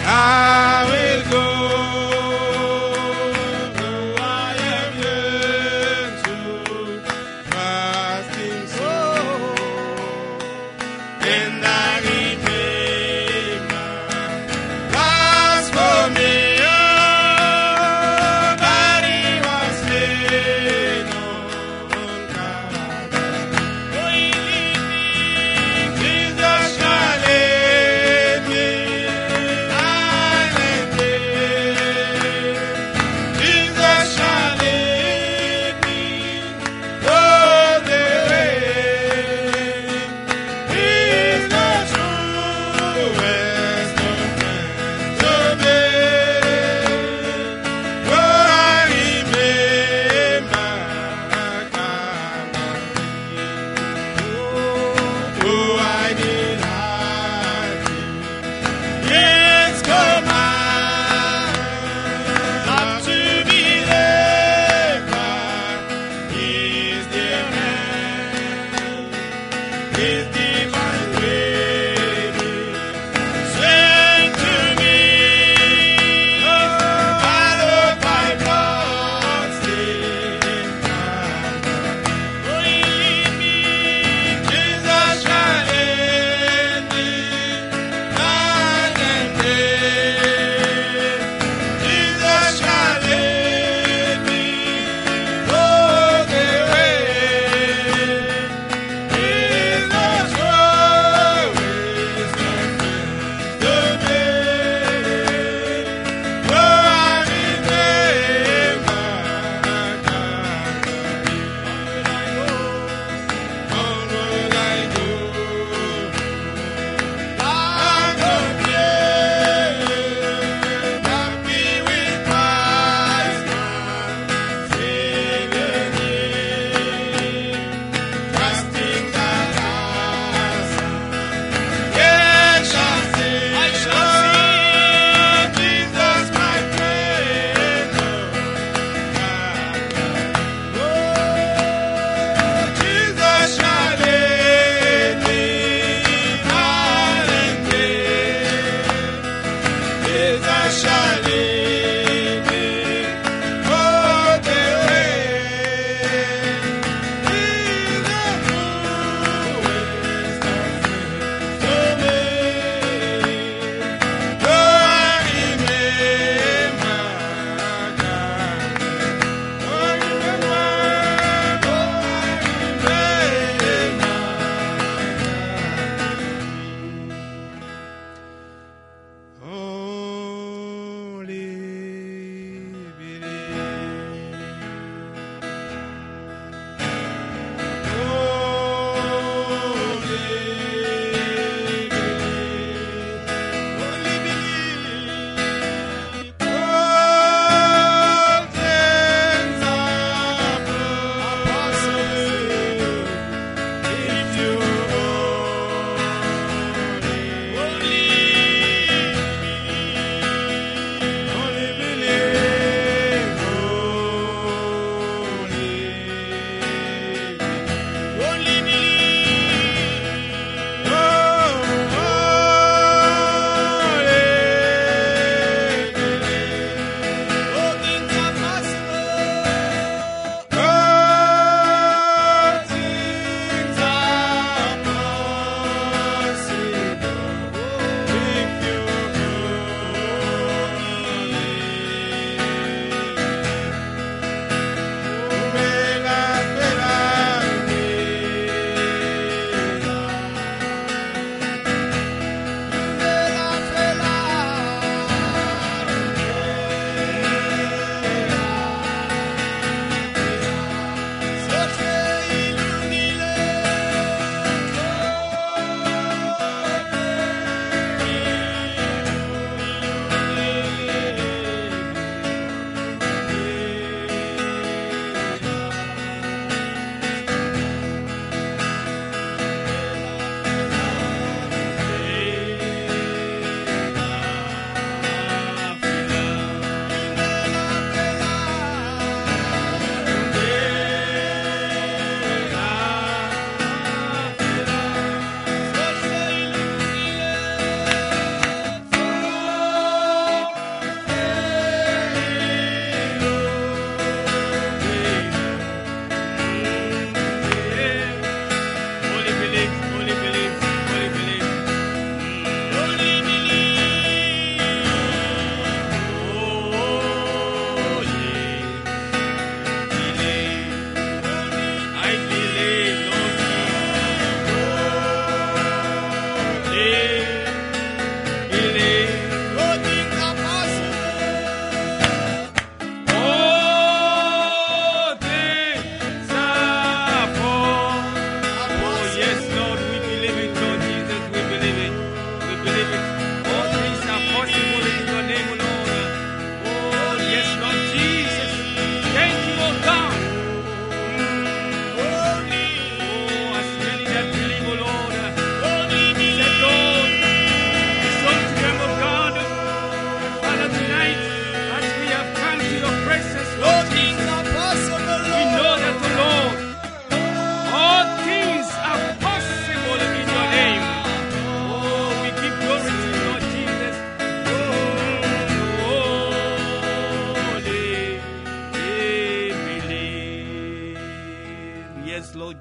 I will go. Though I am young to fasting soul, and I remember God's for me. Oh, body was slain on Calvary. Oh, he living, Jesus shall lead me. Night and day, Jesus shall lead me. Though the way is the truest of friends to me. But I remember Calvary. Oh, I did hardly His command not to be led by His dear hand. His divine waiting sent to me. Followed by blood stained Calvary. Oh, he lead me, Jesus shall lead me. Night and day, Jesus shall lead me. Though the way is the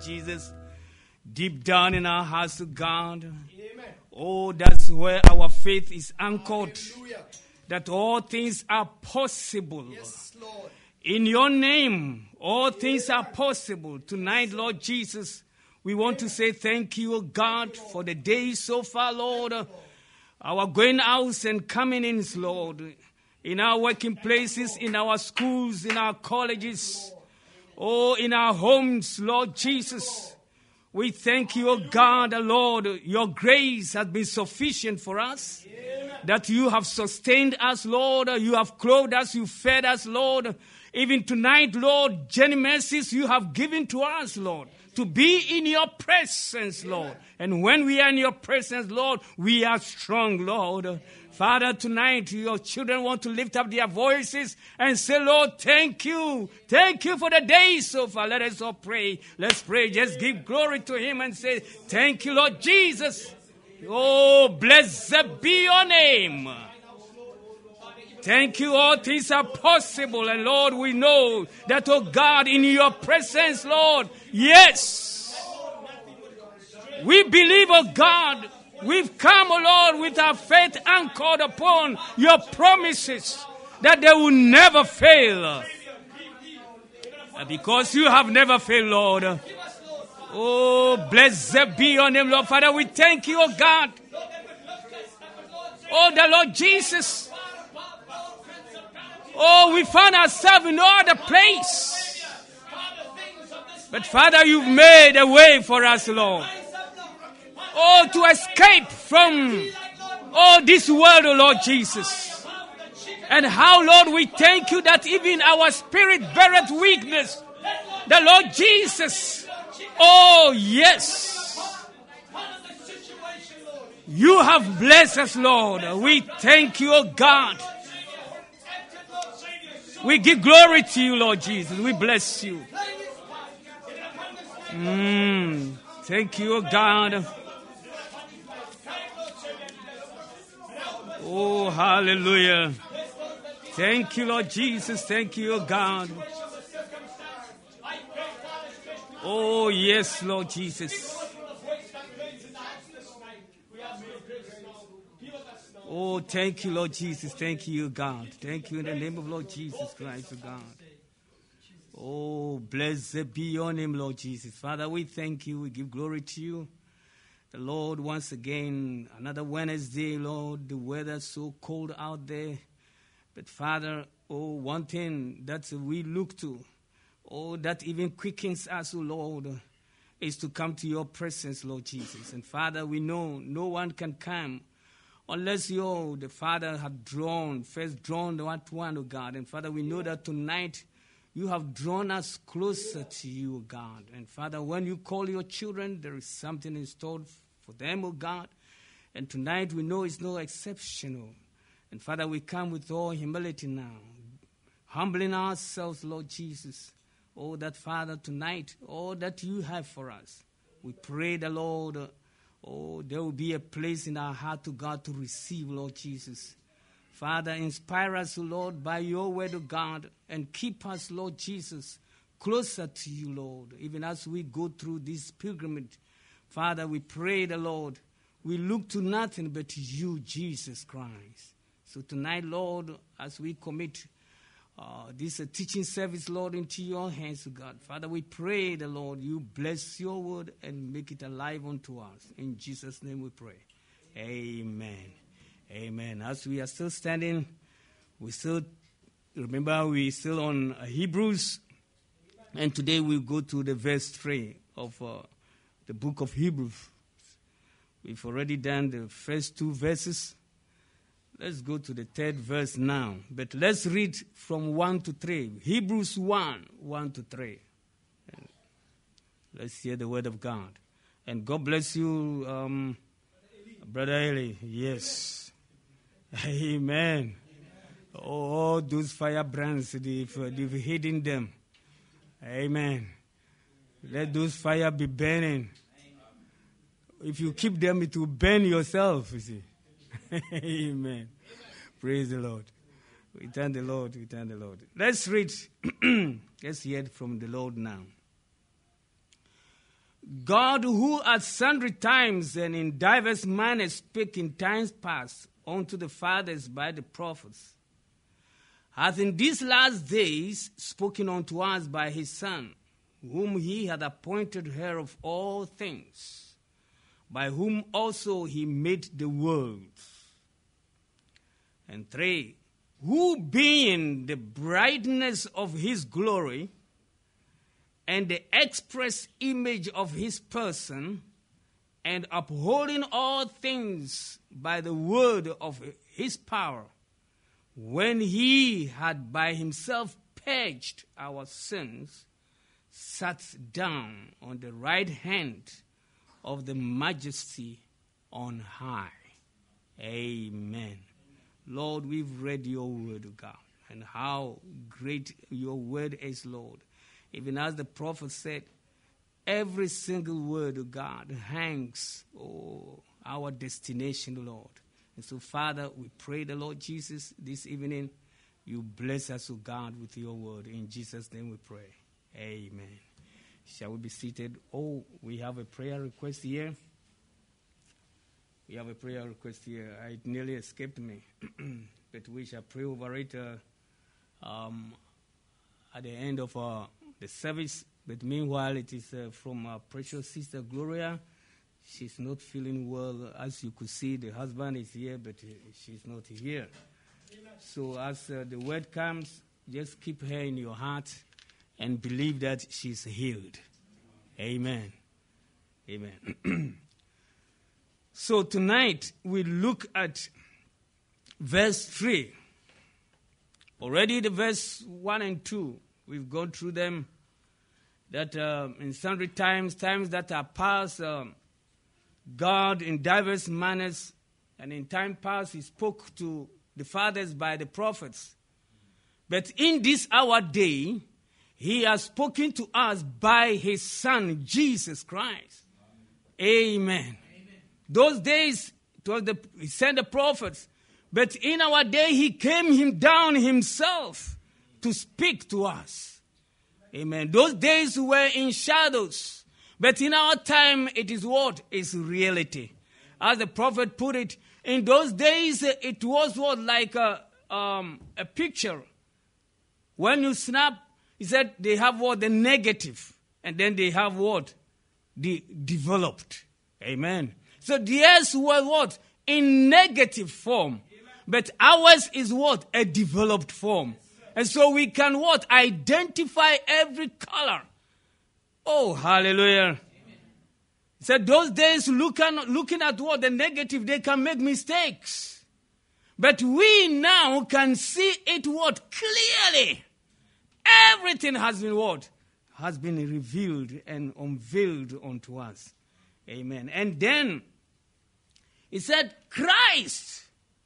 Jesus. Deep down in our hearts, to God. Amen. Oh, that's where our faith is anchored. Hallelujah. That all things are possible. Yes, Lord. In your name, all things are possible. Tonight, Lord Jesus, we want to say thank you, God, for the day so far, Lord. Our going out and coming in, Lord. In our working places, in our schools, in our colleges, in our homes, Lord Jesus. We thank you, God, Lord. Your grace has been sufficient for us. That you have sustained us, Lord. You have clothed us, you fed us, Lord. Even tonight, Lord, genuine mercies you have given to us, Lord, to be in your presence, Lord. And when we are in your presence, Lord, we are strong, Lord. Father, tonight, your children want to lift up their voices and say, Lord, thank you. Thank you for the day so far. Let us all pray. Let's pray. Just give glory to him and say, thank you, Lord Jesus. Oh, blessed be your name. Thank you. All things are possible. And Lord, we know that, oh God, in your presence, Lord, yes, we believe, oh God, we've come, oh Lord, with our faith anchored upon your promises that they will never fail. Because you have never failed, Lord. Oh, blessed be your name, Lord. Father, we thank you, oh God. Oh, the Lord Jesus. Oh, we found ourselves in no other place. But Father, you've made a way for us, Lord. Oh, to escape from, this world, oh Lord Jesus. And how, Lord, we thank you that even our spirit beareth weakness. The Lord Jesus. Oh, yes. You have blessed us, Lord. We thank you, oh God. We give glory to you, Lord Jesus. We bless you. Thank you, oh God. Oh, hallelujah. Thank you, Lord Jesus. Thank you, oh God. Oh, yes, Lord Jesus. Oh, thank you, Lord Jesus. Thank you, God. Thank you in the name of Lord Jesus Christ, oh God. Oh, blessed be your name, Lord Jesus. Father, we thank you. We give glory to you. The Lord, once again, another Wednesday, Lord, the weather's so cold out there. But Father, one thing that we look to, that even quickens us, Lord, is to come to your presence, Lord Jesus. And Father, we know no one can come unless the Father had first drawn that one, oh God. And Father, we know that tonight you have drawn us closer to you, oh God. And Father, when you call your children, there is something installed for them, oh God. And tonight we know it's no exceptional. And Father, we come with all humility now, humbling ourselves, Lord Jesus. Oh, that Father, tonight, all that you have for us, we pray the Lord, there will be a place in our heart to God to receive, Lord Jesus. Father, inspire us, Lord, by your word, of God, and keep us, Lord Jesus, closer to you, Lord, even as we go through this pilgrimage. Father, we pray the Lord, we look to nothing but you, Jesus Christ. So tonight, Lord, as we commit this teaching service, Lord, into your hands, God. Father, we pray the Lord, you bless your word and make it alive unto us. In Jesus' name we pray. Amen. Amen. As we are still standing, we're still on Hebrews. And today we'll go to the verse 3 of the book of Hebrews. We've already done the first 2 verses. Let's go to the 3rd verse now. But let's read from 1 to 3. Hebrews 1 to 3. Let's hear the word of God. And God bless you, Brother Eli. Yes. Amen. All those firebrands, they've hidden them. Amen. Let those fire be burning. If you keep them, it will burn yourself, you see. Amen. Praise the Lord. We thank the Lord. We thank the Lord. Let's read. Let's hear from the Lord now. God, who at sundry times and in divers manners spake in times past unto the fathers by the prophets, hath in these last days spoken unto us by his Son, whom he hath appointed heir of all things, by whom also he made the world. And 3, who being the brightness of his glory and the express image of his person, and upholding all things by the word of his power, when he had by himself purged our sins, sat down on the right hand of the majesty on high. Amen. Lord, we've read your word, O God, and how great your word is, Lord. Even as the prophet said, every single word, O God, hangs our destination, Lord. And so, Father, we pray the Lord Jesus this evening, you bless us, O God, with your word. In Jesus' name we pray. Amen. Shall we be seated? Oh, we have a prayer request here. We have a prayer request here. It nearly escaped me, but we shall pray over it at the end of the service. But meanwhile, it is from our precious sister Gloria. She's not feeling well. As you could see, the husband is here, but she's not here. So as the word comes, just keep her in your heart and believe that she's healed. Amen. Amen. So tonight, we look at verse 3. Already the verse 1 and 2, we've gone through them. That in sundry times that are past, God in diverse manners, and in time past he spoke to the fathers by the prophets. But in this our day, he has spoken to us by his Son, Jesus Christ. Amen. Those days, he sent the prophets. But in our day, he came down himself to speak to us. Amen. Those days were in shadows. But in our time, it is what? It's reality. As the prophet put it, in those days, it was what? Like a picture. When you snap, he said they have what? The negative. And then they have what? The developed. Amen. So theirs were what? In negative form. But ours is what? A developed form. And so we can what? Identify every color. Oh, hallelujah. Amen. He said those days looking at what? The negative, they can make mistakes. But we now can see it what? Clearly. Everything has been what? Has been revealed and unveiled unto us. Amen. And then he said Christ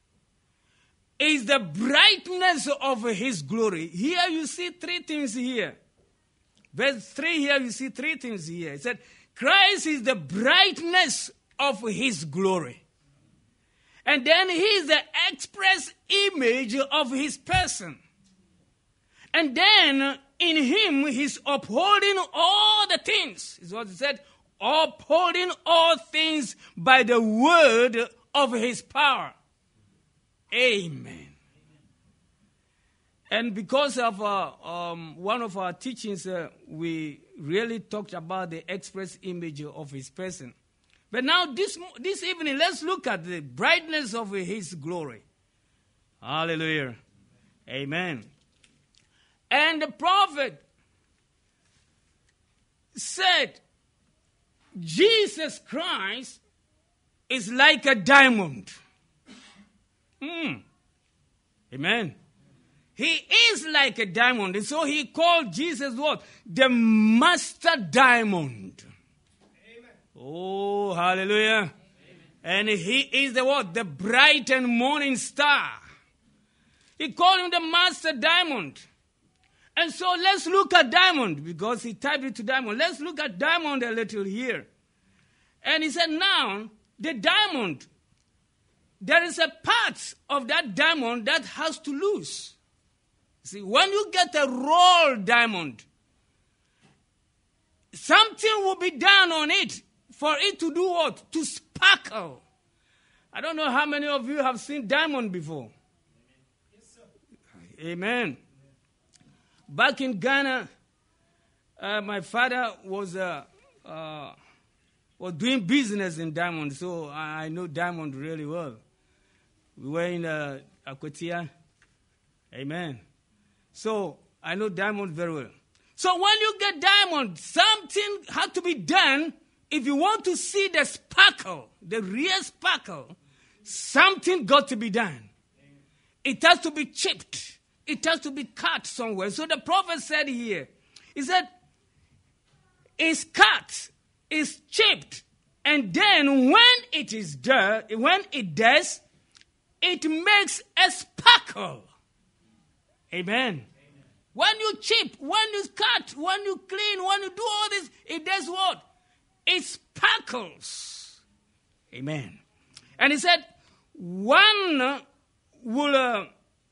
is the brightness of his glory. Here you see 3 things here. Verse 3 here you see 3 things here. It said, Christ is the brightness of his glory. And then he is the express image of his person. And then in him he's upholding all the things. Is what it said, upholding all things by the word of his power. Amen. And because of one of our teachings, we really talked about the express image of his person. But now this evening, let's look at the brightness of his glory. Hallelujah. Amen. And the prophet said, Jesus Christ is like a diamond. Amen. He is like a diamond. And so he called Jesus what? The master diamond. Amen. Oh, hallelujah. Amen. And he is the what? The bright and morning star. He called him the master diamond. And so let's look at diamond, because he typed it to diamond. Let's look at diamond a little here. And he said, now, the diamond, there is a part of that diamond that has to lose. See, when you get a rolled diamond, something will be done on it for it to do what? To sparkle. I don't know how many of you have seen diamond before. Yes, sir. Amen. Back in Ghana, my father was doing business in diamond, so I know diamond really well. We were in Akwatia. Amen. So I know diamond very well. So when you get diamond, something had to be done. If you want to see the sparkle, the real sparkle, something got to be done. It has to be chipped. It has to be cut somewhere. So the prophet said here, he said, it's cut, it's chipped, and then when it is done, when it does, it makes a sparkle. Amen. When you chip, when you cut, when you clean, when you do all this, it does what? It sparkles. Amen. And he said, one will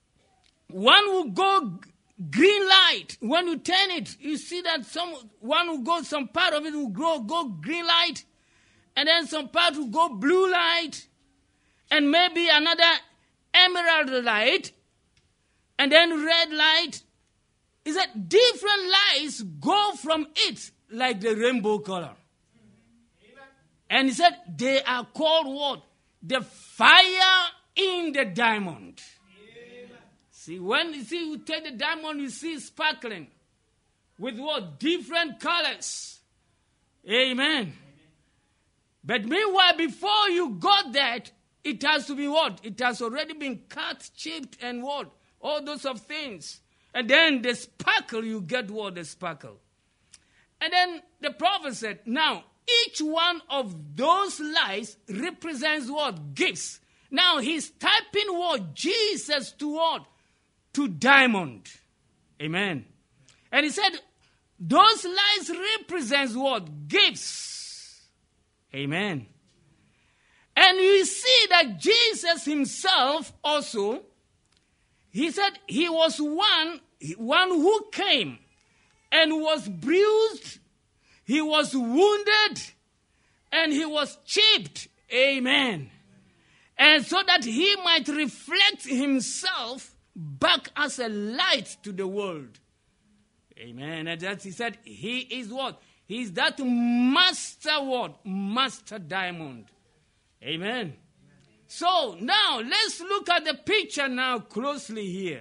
go green light. When you turn it, you see that one will go, some part of it will go green light, and then some part will go blue light, and maybe another emerald light, and then red light. He said different lights go from it like the rainbow color. And he said they are called what? The fire in the diamond. See, when you take the diamond, you see sparkling with what? Different colors. Amen. But meanwhile, before you got that, it has to be what? It has already been cut, chipped, and what? All those of things. And then the sparkle, you get what? The sparkle. And then the prophet said, now, each one of those lights represents what? Gifts. Now, he's typing what? Jesus to what? To diamond. Amen. And he said, those lights represents what? Gifts. Amen. And you see that Jesus himself also, he said he was one who came and was bruised, he was wounded, and he was chipped. Amen. And so that he might reflect himself back as a light to the world. Amen. And that he said he is what? He is that master what? Master diamond. Amen. So now let's look at the picture now closely here.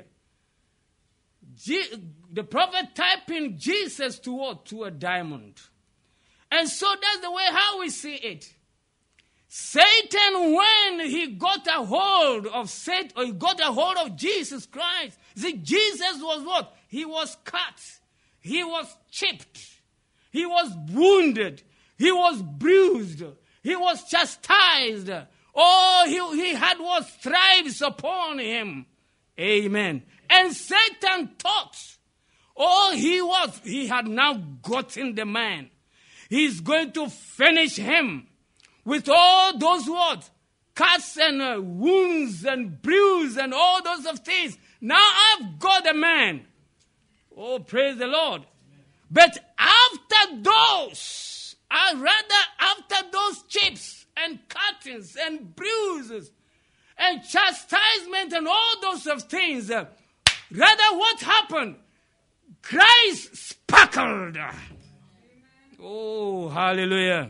The prophet typing Jesus to what? To a diamond. And so that's the way how we see it. Satan, when he got a hold of Satan, or he got a hold of Jesus Christ, see, Jesus was what? He was cut. He was chipped. He was wounded. He was bruised. He was chastised. Oh, he had what? Stripes upon him. Amen. And Satan thought, he had now gotten the man. He's going to finish him with all those words, cuts and wounds and bruises and all those of things. Now I've got the man. Oh, praise the Lord. But after those, after those chips and cuttings and bruises and chastisement and all those of things, rather what happened? Christ sparkled. Oh, hallelujah.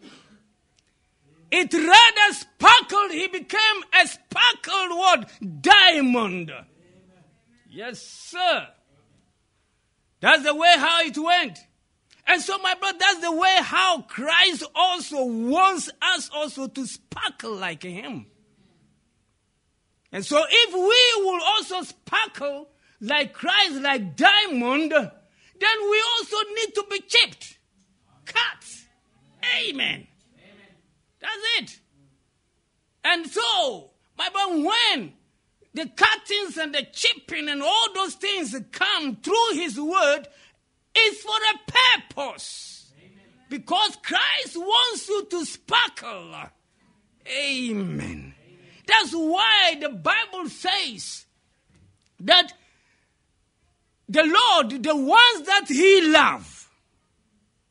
It rather sparkled. He became a sparkled what? Diamond. Yes, sir. That's the way how it went. And so, my brother, that's the way how Christ also wants us also to sparkle like him. And so if we will also sparkle like Christ, like diamond, then we also need to be chipped, cut. Amen. That's it. And so, my brother, when the cuttings and the chipping and all those things come through his word, it's for a purpose. Amen. Because Christ wants you to sparkle. Amen. Amen. That's why the Bible says that the Lord, the ones that he loves,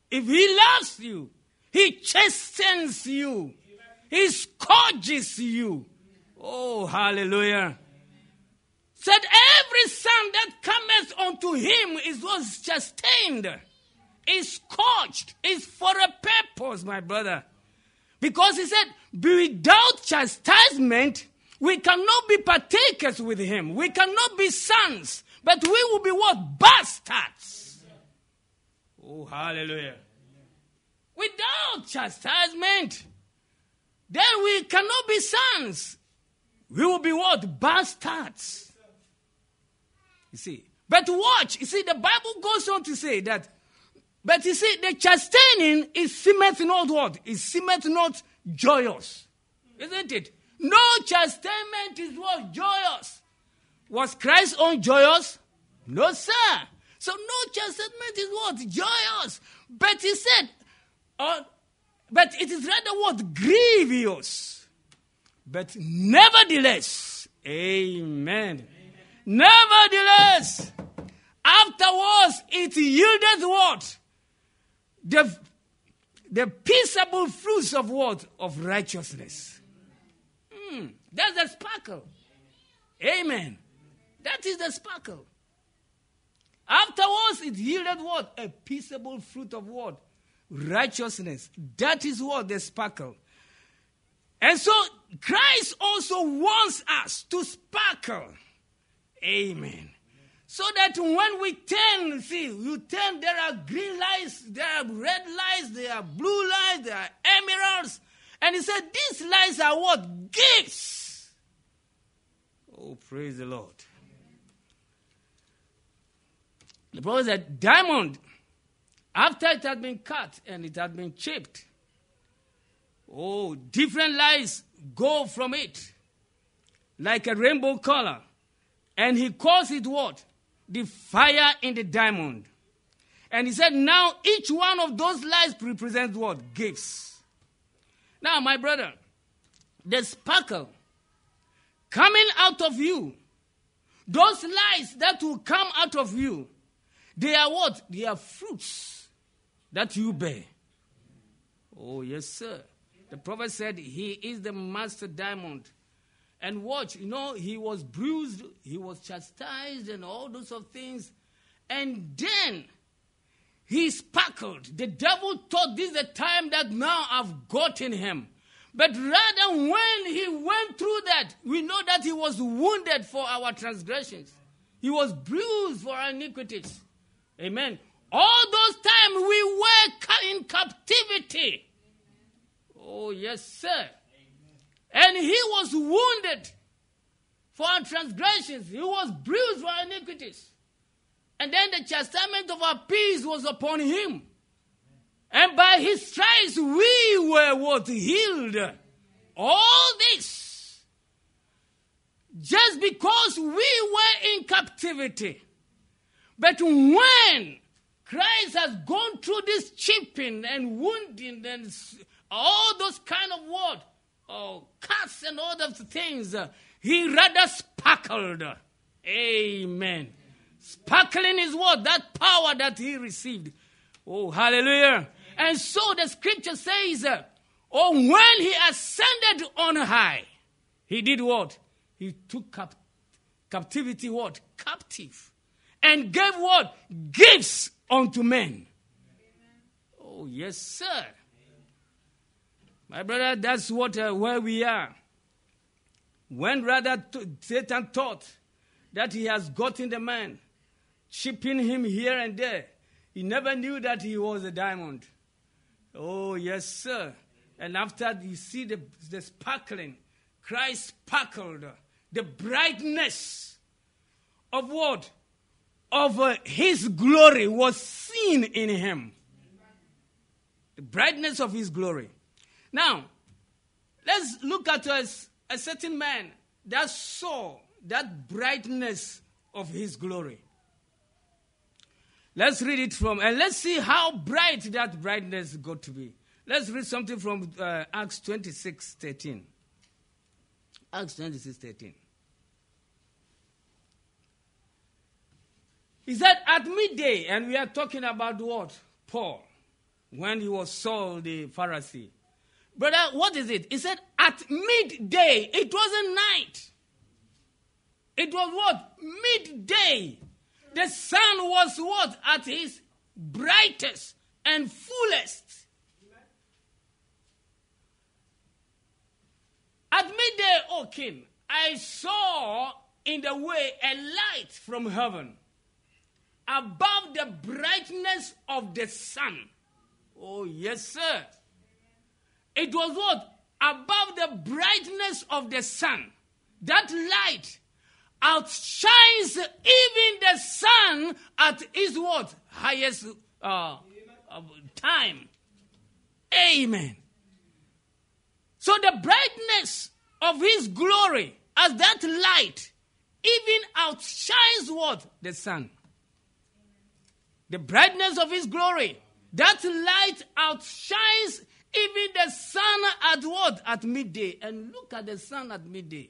If he loves you, he chastens you. He scourges you. Oh, hallelujah. Said every son that cometh unto him was chastened, is scourged, is for a purpose, my brother. Because he said, without chastisement, we cannot be partakers with him. We cannot be sons, but we will be what? Bastards. Oh, hallelujah. Without chastisement, then we cannot be sons. We will be what? Bastards. You see. But watch. You see, the Bible goes on to say that, but you see, the chastening is seemeth not what? It seemeth not joyous. Isn't it? No chastisement is what? Joyous. Was Christ on joyous? No, sir. So no chastisement is what? Joyous. But he said, but it is rather what? Grievous. But nevertheless, amen. Nevertheless, afterwards it yielded what? The peaceable fruits of what? Of righteousness. That's the sparkle. Amen. That is the sparkle. Afterwards it yielded what? A peaceable fruit of what? Righteousness. That is what? The sparkle. And so Christ also wants us to sparkle. Amen. So that when we turn, you turn, there are green lights, there are red lights, there are blue lights, there are emeralds. And he said, these lights are what? Gifts. Oh, praise the Lord. The Bible said, diamond, after it had been cut and it had been chipped, oh, different lights go from it, like a rainbow color. And he calls it what? The fire in the diamond. And he said, now each one of those lights represents what? Gifts. Now, my brother, the sparkle coming out of you, those lights that will come out of you, they are what? They are fruits that you bear. Oh, yes, sir. The prophet said he is the master diamond. And watch, he was bruised, he was chastised and all those sort of things. And then he sparkled. The devil thought this is the time that now I've gotten him. But rather when he went through that, we know that he was wounded for our transgressions. He was bruised for our iniquities. Amen. All those times we were in captivity. Oh, yes, sir. And he was wounded for our transgressions. He was bruised for our iniquities. And then the chastisement of our peace was upon him. And by his stripes we were what? Healed. All this just because we were in captivity. But when Christ has gone through this chipping and wounding and all those kind of what? Cuts and all those things, he rather sparkled. Amen. Sparkling is what? That power that he received. Oh, hallelujah. And so the scripture says, when he ascended on high, he did what? He took captivity what? Captive. And gave what? Gifts unto men. Oh, yes, sir. My brother, that's what where we are. When rather Satan thought that he has gotten the man, chipping him here and there, he never knew that he was a diamond. Oh, yes, sir. And after you see the sparkling, Christ sparkled. The brightness of what? Of his glory was seen in him. The brightness of his glory. Now, let's look at a certain man that saw that brightness of his glory. Let's read it and let's see how bright that brightness got to be. Let's read something from Acts 26:13. Acts 26:13. He said, at midday, and we are talking about what? Paul. when he was Saul the Pharisee. Brother, what is it? He said at midday. It wasn't night. It was what? Midday. The sun was what? At his brightest and fullest. At midday, O king, I saw in the way a light from heaven above the brightness of the sun. Oh, yes, sir. It was what? Above the brightness of the sun. That light outshines even the sun at its what? Highest time. Amen. So the brightness of his glory as that light even outshines what? The sun. The brightness of his glory. That light outshines even the sun at what? At midday. And look at the sun at midday.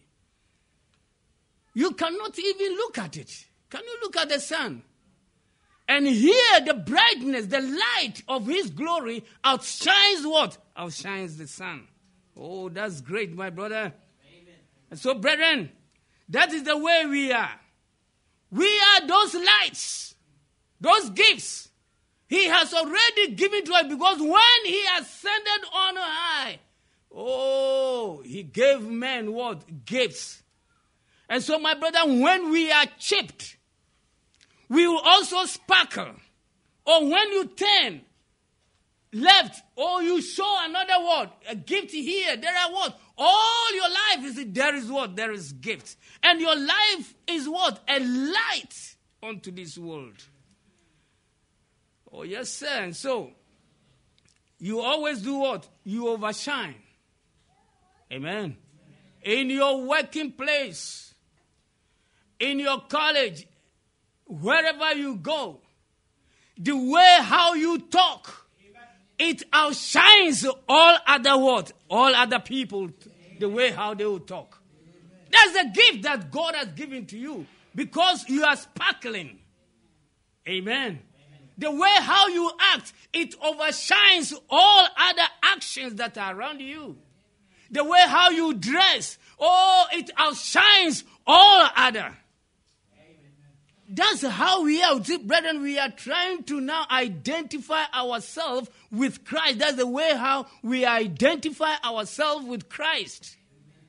You cannot even look at it. Can you look at the sun? And here the brightness, the light of his glory outshines what? Outshines the sun. Oh, that's great, my brother. Amen. And so, brethren, that is the way we are. We are those lights, those gifts. He has already given to us because when he ascended on high, oh, he gave men what? Gifts. And so, my brother, when we are chipped, we will also sparkle. Or when you turn left, or you show another word, a gift here, there are what? All your life there is what? There is gifts. And your life is what? A light unto this world. Oh, yes, sir. And so, you always do what? You overshine. Amen. In your working place, in your college, wherever you go, the way how you talk, it outshines all other what? All other people, the way how they will talk. That's a gift that God has given to you because you are sparkling. Amen. The way how you act, it overshines all other actions that are around you. The way how you dress, oh, it outshines all other. That's how we are. See, brethren, we are trying to now identify ourselves with Christ. That's the way how we identify ourselves with Christ.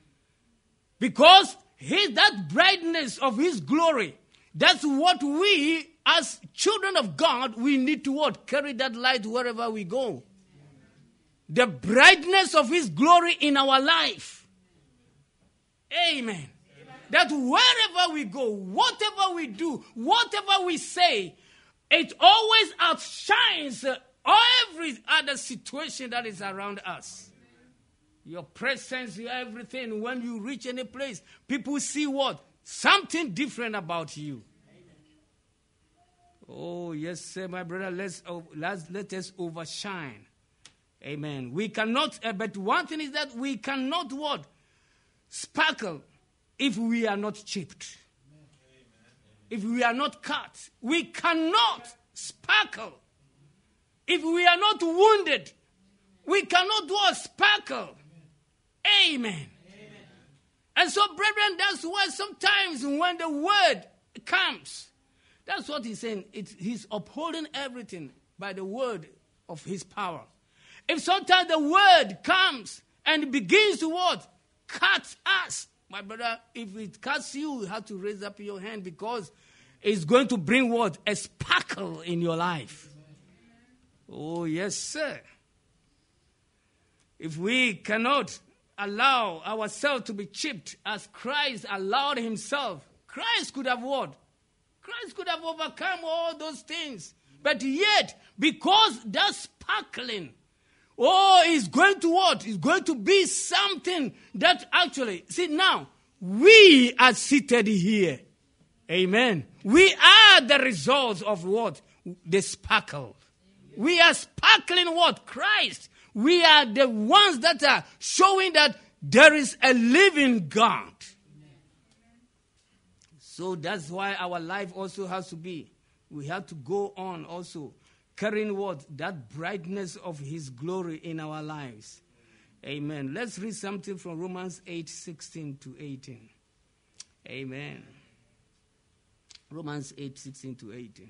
Because that brightness of his glory, that's what we, as children of God, we need to what? Carry that light wherever we go. The brightness of his glory in our life. Amen. That wherever we go, whatever we do, whatever we say, it always outshines every other situation that is around us. Your presence, your everything. When you reach any place, people see what? Something different about you. Oh, yes, sir, my brother. Let us overshine. Amen. We cannot, but one thing is that we cannot what? Sparkle. If we are not chipped, if we are not cut, we cannot sparkle. If we are not wounded, we cannot do a sparkle. Amen. Amen. And so, brethren, that's why sometimes when the word comes, that's what he's saying. He's upholding everything by the word of his power. If sometimes the word comes and begins to what? Cut us. My brother, if it cuts you, you have to raise up your hand because it's going to bring what? A sparkle in your life. Oh, yes, sir. If we cannot allow ourselves to be chipped as Christ allowed himself, Christ could have what? Christ could have overcome all those things. But yet, because that sparkling, is going to what? It's going to be something that actually, see now, we are seated here. Amen. We are the results of what? The sparkle. We are sparkling what? Christ. We are the ones that are showing that there is a living God. So that's why our life also has to be. We have to go on also carrying what? That brightness of his glory in our lives. Amen. Let's read something from Romans 8:16 to 18. Amen. Romans 8:16 to 18.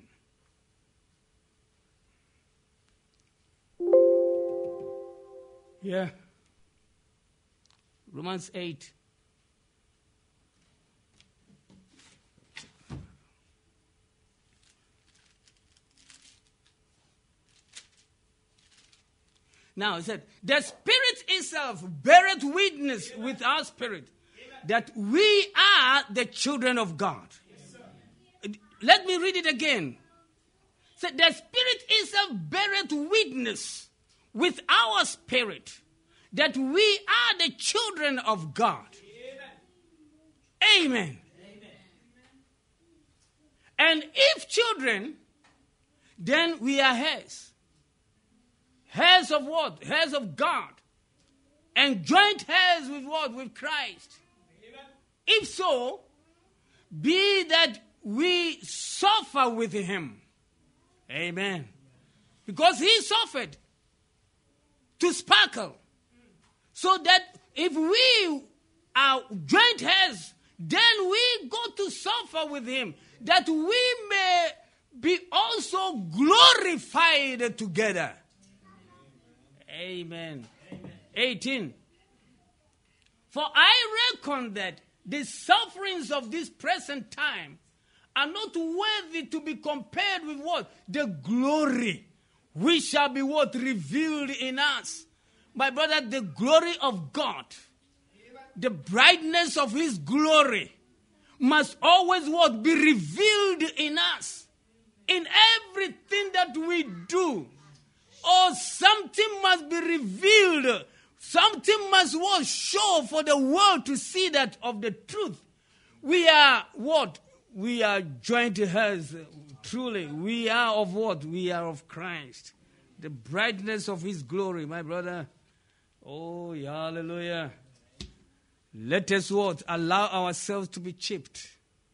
Yeah. Romans 8. Now it said, the Spirit itself beareth witness with our spirit that we are the children of God. Let me read it again. It said, the Spirit itself beareth witness with our spirit that we are the children of God. Amen. Amen. And if children, then we are heirs. Heirs of what? Heirs of God. And joint heirs with what? With Christ. Amen. If so, be that we suffer with him. Amen. Because he suffered to sparkle. So that if we are joint heirs, then we go to suffer with him, that we may be also glorified together. Amen. Amen. 18. For I reckon that the sufferings of this present time are not worthy to be compared with what? The glory which shall be what? Revealed in us. My brother, the glory of God, the brightness of his glory must always what? Be revealed in us. In everything that we do. Or something must be revealed. Something must what? Show for the world to see that of the truth. We are what? We are joint heirs. Truly, we are of what? We are of Christ. The brightness of his glory, my brother. Oh, hallelujah. Let us what? Allow ourselves to be chipped,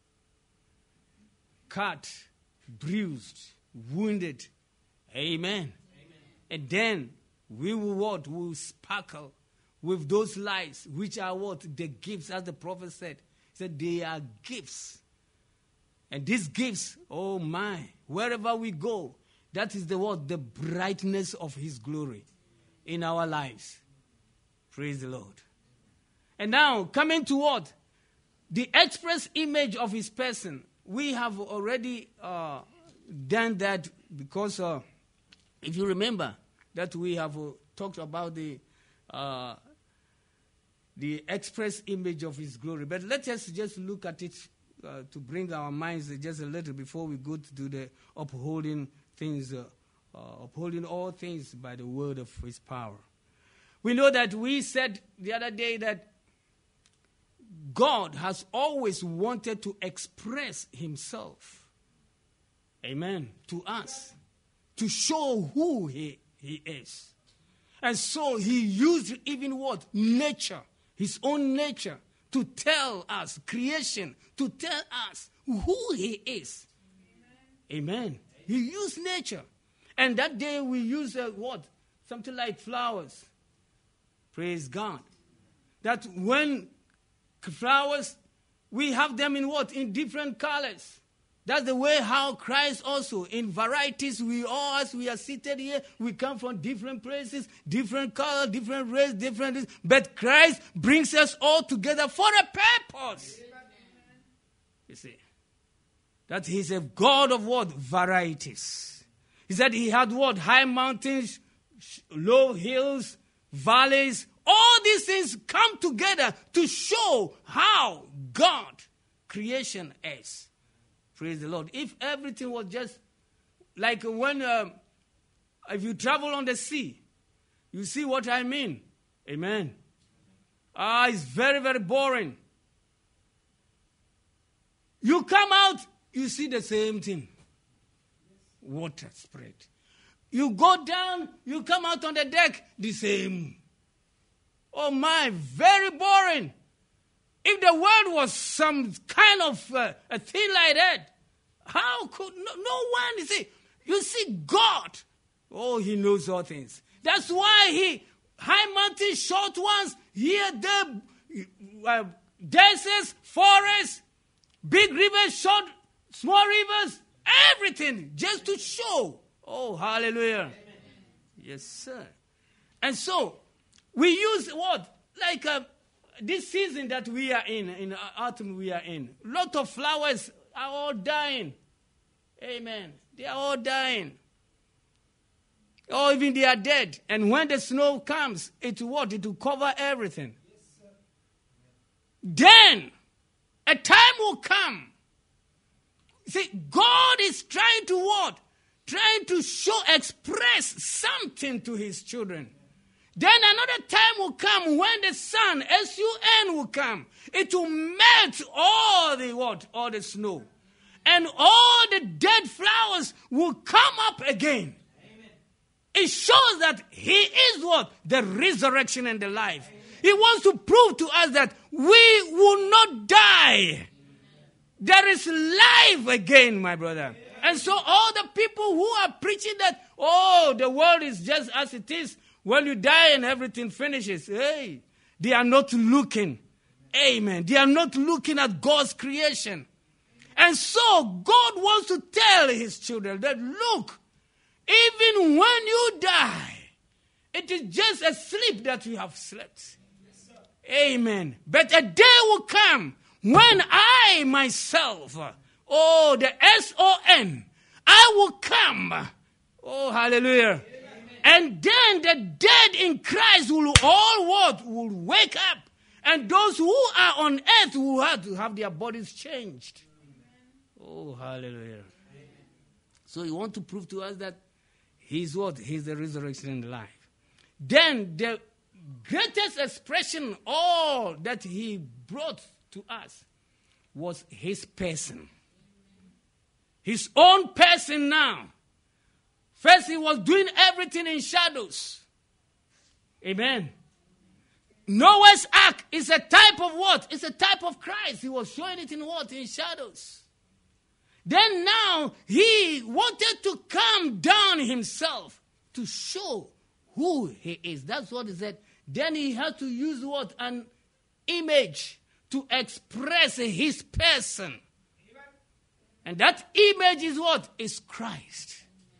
cut, bruised, wounded. Amen. And then we will what? We will sparkle with those lights, which are what? The gifts, as the prophet said. He said they are gifts. And these gifts, oh my, wherever we go, that is the what? The brightness of his glory in our lives. Praise the Lord. And now, coming to what? The express image of his person. We have already done that because... if you remember that we have talked about the express image of his glory. But let us just look at it to bring our minds just a little before we go to do the upholding things, upholding all things by the word of his power. We know that we said the other day that God has always wanted to express himself, amen, to us, to show who he is. And so he used even what? Nature, his own nature, to tell us, creation, to tell us who he is. Amen. Amen. He used nature. And that day we used what? Something like flowers. Praise God. That when flowers, we have them in what? In different colors. That's the way how Christ also, in varieties, we all, as we are seated here, we come from different places, different color, different race, different... But Christ brings us all together for a purpose. You see, that he's a God of what? Varieties. He said he had what? High mountains, low hills, valleys. All these things come together to show how God creation is. Praise the Lord. If everything was just like when, if you travel on the sea, you see what I mean. Amen. It's very, very boring. You come out, you see the same thing. Water spread. You go down, you come out on the deck, the same. Oh my, very boring. If the world was some kind of a thing like that, how could no one, you see, You see, God, he knows all things. That's why high mountains, short ones, here, there, deserts, forests, big rivers, short, small rivers, everything, just to show. Oh, hallelujah. Amen. Yes, sir. And so, we use what? Like this season that we are in autumn we are in. A lot of flowers are all dying. Amen. They are all dying. Or even they are dead. And when the snow comes, it will cover everything. Yes, sir. Then, a time will come. See, God is trying to what? Trying to express something to his children. Then another time will come when the sun, S-U-N, will come. It will melt all the snow. And all the dead flowers will come up again. Amen. It shows that he is what? The resurrection and the life. Amen. He wants to prove to us that we will not die. There is life again, my brother. And so all the people who are preaching that, the world is just as it is, when you die and everything finishes, they are not looking. Amen. They are not looking at God's creation. And so God wants to tell his children that, look, even when you die, it is just a sleep that you have slept. Yes, amen. But a day will come when I myself, the S-O-N, I will come. Oh, hallelujah. And then the dead in Christ will will wake up. And those who are on earth will have to have their bodies changed. Oh, hallelujah. So he wants to prove to us that he's what? He's the resurrection and the life. Then the greatest expression, all that he brought to us, was his person. His own person now. First, he was doing everything in shadows. Amen. Noah's Ark is a type of what? It's a type of Christ. He was showing it in what? In shadows. Then now, he wanted to come down himself to show who he is. That's what he said. Then he had to use what? An image to express his person. And that image is what? Is Christ.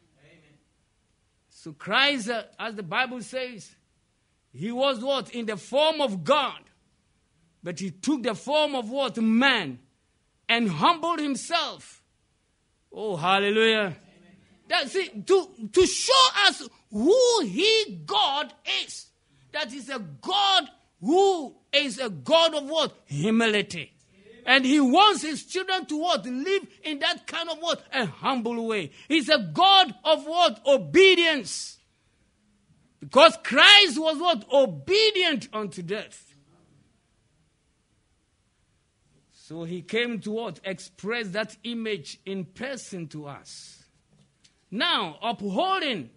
So Christ, as the Bible says, he was what? In the form of God. But he took the form of what? Man. And humbled himself. Oh, hallelujah. That's it. To show us who God is. That is a God who is a God of what? Humility. And he wants his children to what? Live in that kind of what? A humble way. He's a God of what? Obedience. Because Christ was what? Obedient unto death. So he came to what? Express that image in person to us. Now, upholding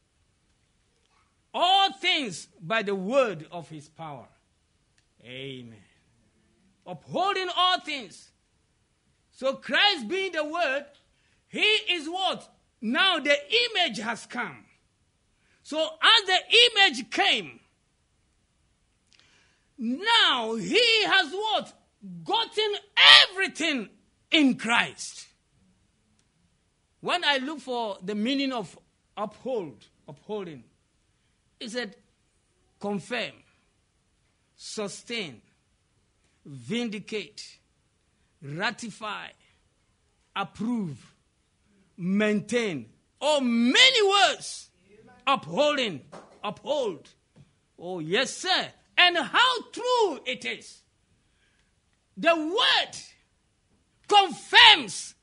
all things by the word of his power. Amen. Upholding all things. So Christ being the word, he is what? Now the image has come. So as the image came, now he has what? Gotten everything in Christ. When I look for the meaning of upholding, it said confirm, sustain, vindicate, ratify, approve, maintain. Oh, many words. Upholding, uphold. Oh, yes, sir. And how true it is. The word confirms.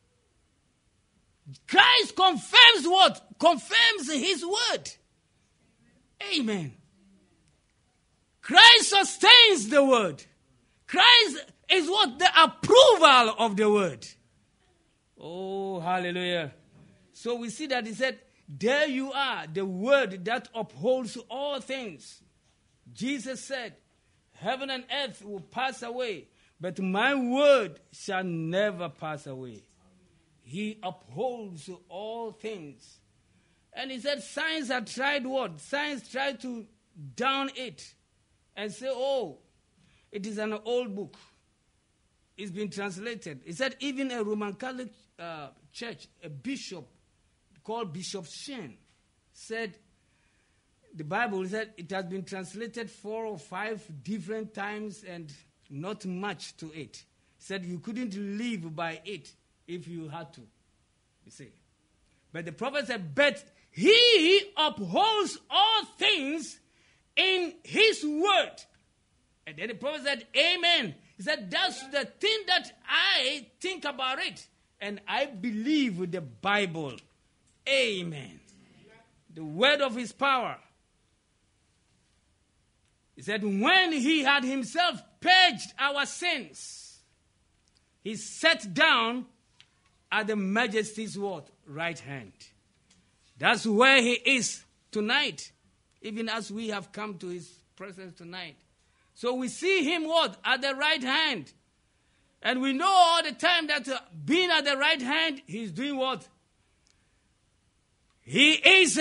Christ confirms what? Confirms his word. Amen. Christ sustains the word. Christ is what? The approval of the word. Oh, hallelujah. So we see that he said, there you are, the word that upholds all things. Jesus said, heaven and earth will pass away, but my word shall never pass away. He upholds all things. And he said science had tried what? Science tried to down it and say, oh, it is an old book. It's been translated. He said even a Roman Catholic church, a bishop called Bishop Sheen, said the Bible said it has been translated 4 or 5 different times and not much to it. He said you couldn't live by it if you had to. You see. But the prophet said, but he upholds all things in his word. And then the prophet said, amen. He said, that's the thing that I think about it. And I believe with the Bible. Amen. The word of his power. He said, when he had himself purged our sins, he sat down at the majesty's what? Right hand. That's where he is tonight, even as we have come to his presence tonight. So we see him what? At the right hand. And we know all the time that being at the right hand, he's doing what? He is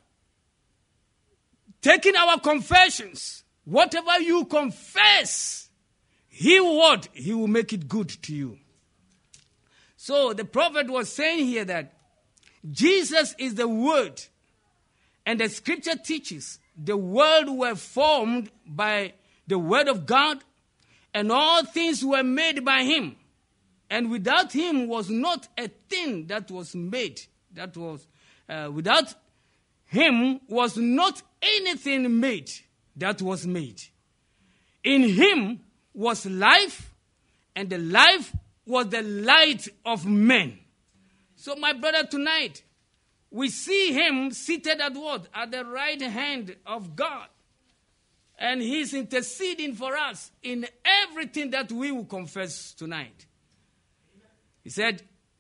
taking our confessions. Whatever you confess, he what? He will make it good to you. So the prophet was saying here that Jesus is the word. And the scripture teaches the world were formed by the word of God, and all things were made by him. And without him was not a thing that was made. That was, without him was not anything made that was made. In him was life, and the life was the light of men. So my brother, tonight, we see him seated at what? At the right hand of God. And he's interceding for us in everything that we will confess tonight. He said,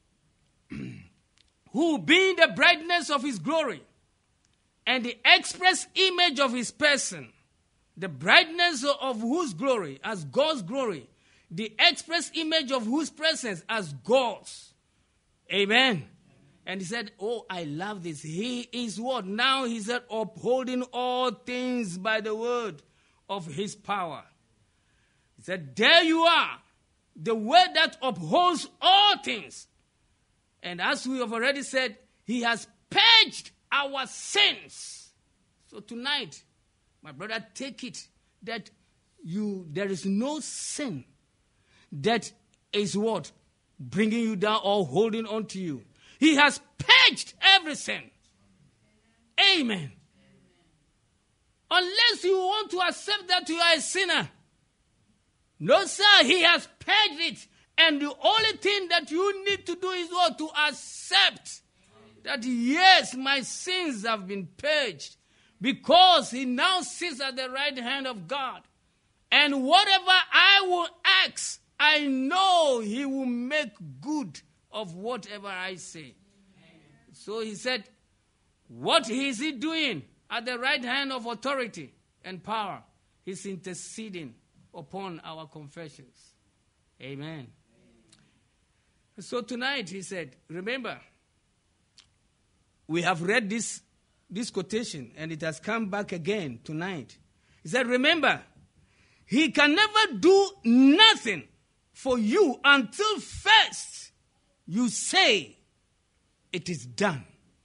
who being the brightness of his glory and the express image of his person, the brightness of whose glory as God's glory, the express image of whose presence as God's. Amen. And he said, oh, I love this. He is what? Now he said, upholding all things by the word of his power. He said, there you are, the word that upholds all things. And as we have already said, he has purged our sins. So tonight, my brother, take it that there is no sin that is what? Bringing you down or holding on to you. He has purged every sin. Amen. Unless you want to accept that you are a sinner. No, sir, he has purged it. And the only thing that you need to do is what? To accept that, yes, my sins have been purged. Because he now sits at the right hand of God. And whatever I will ask, I know he will make good of whatever I say. Amen. So he said, what is he doing at the right hand of authority and power? He's interceding upon our confessions. Amen. Amen. So tonight he said, remember, we have read this quotation and it has come back again tonight. He said, remember, he can never do nothing for you until first you say it is done.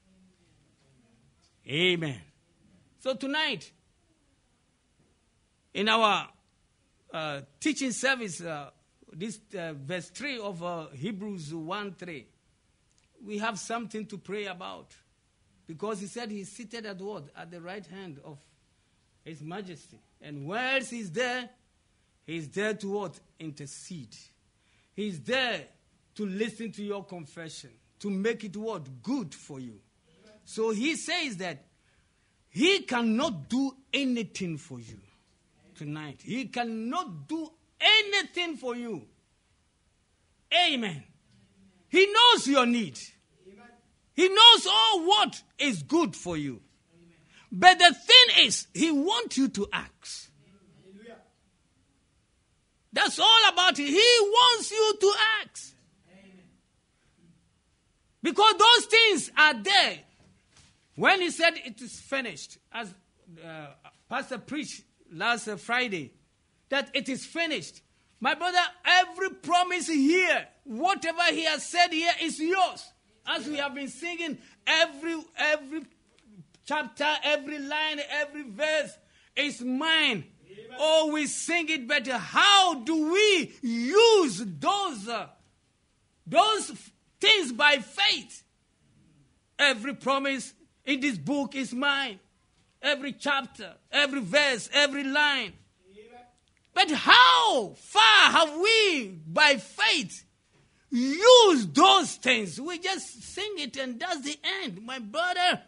Amen. So tonight, in our teaching service, this verse 3 of Hebrews 1:3, we have something to pray about. Because he said he's seated at what? At the right hand of his majesty. And whilst he's there to what? Intercede. He's there to listen to your confession, to make it what? Good for you. So he says that he cannot do anything for you tonight. He cannot do anything for you. Amen. He knows your need. He knows all what is good for you. But the thing is, he wants you to ask. That's all about it. He wants you to ask. Because those things are there. When he said it is finished, as Pastor preached last Friday, that it is finished. My brother, every promise here, whatever he has said here is yours. As we have been singing, every chapter, every line, every verse is mine. Amen. Oh, we sing it better. How do we use those things by faith? Every promise in this book is mine. Every chapter, every verse, every line. Amen. But how far have we, by faith, used those things? We just sing it and that's the end, my brother.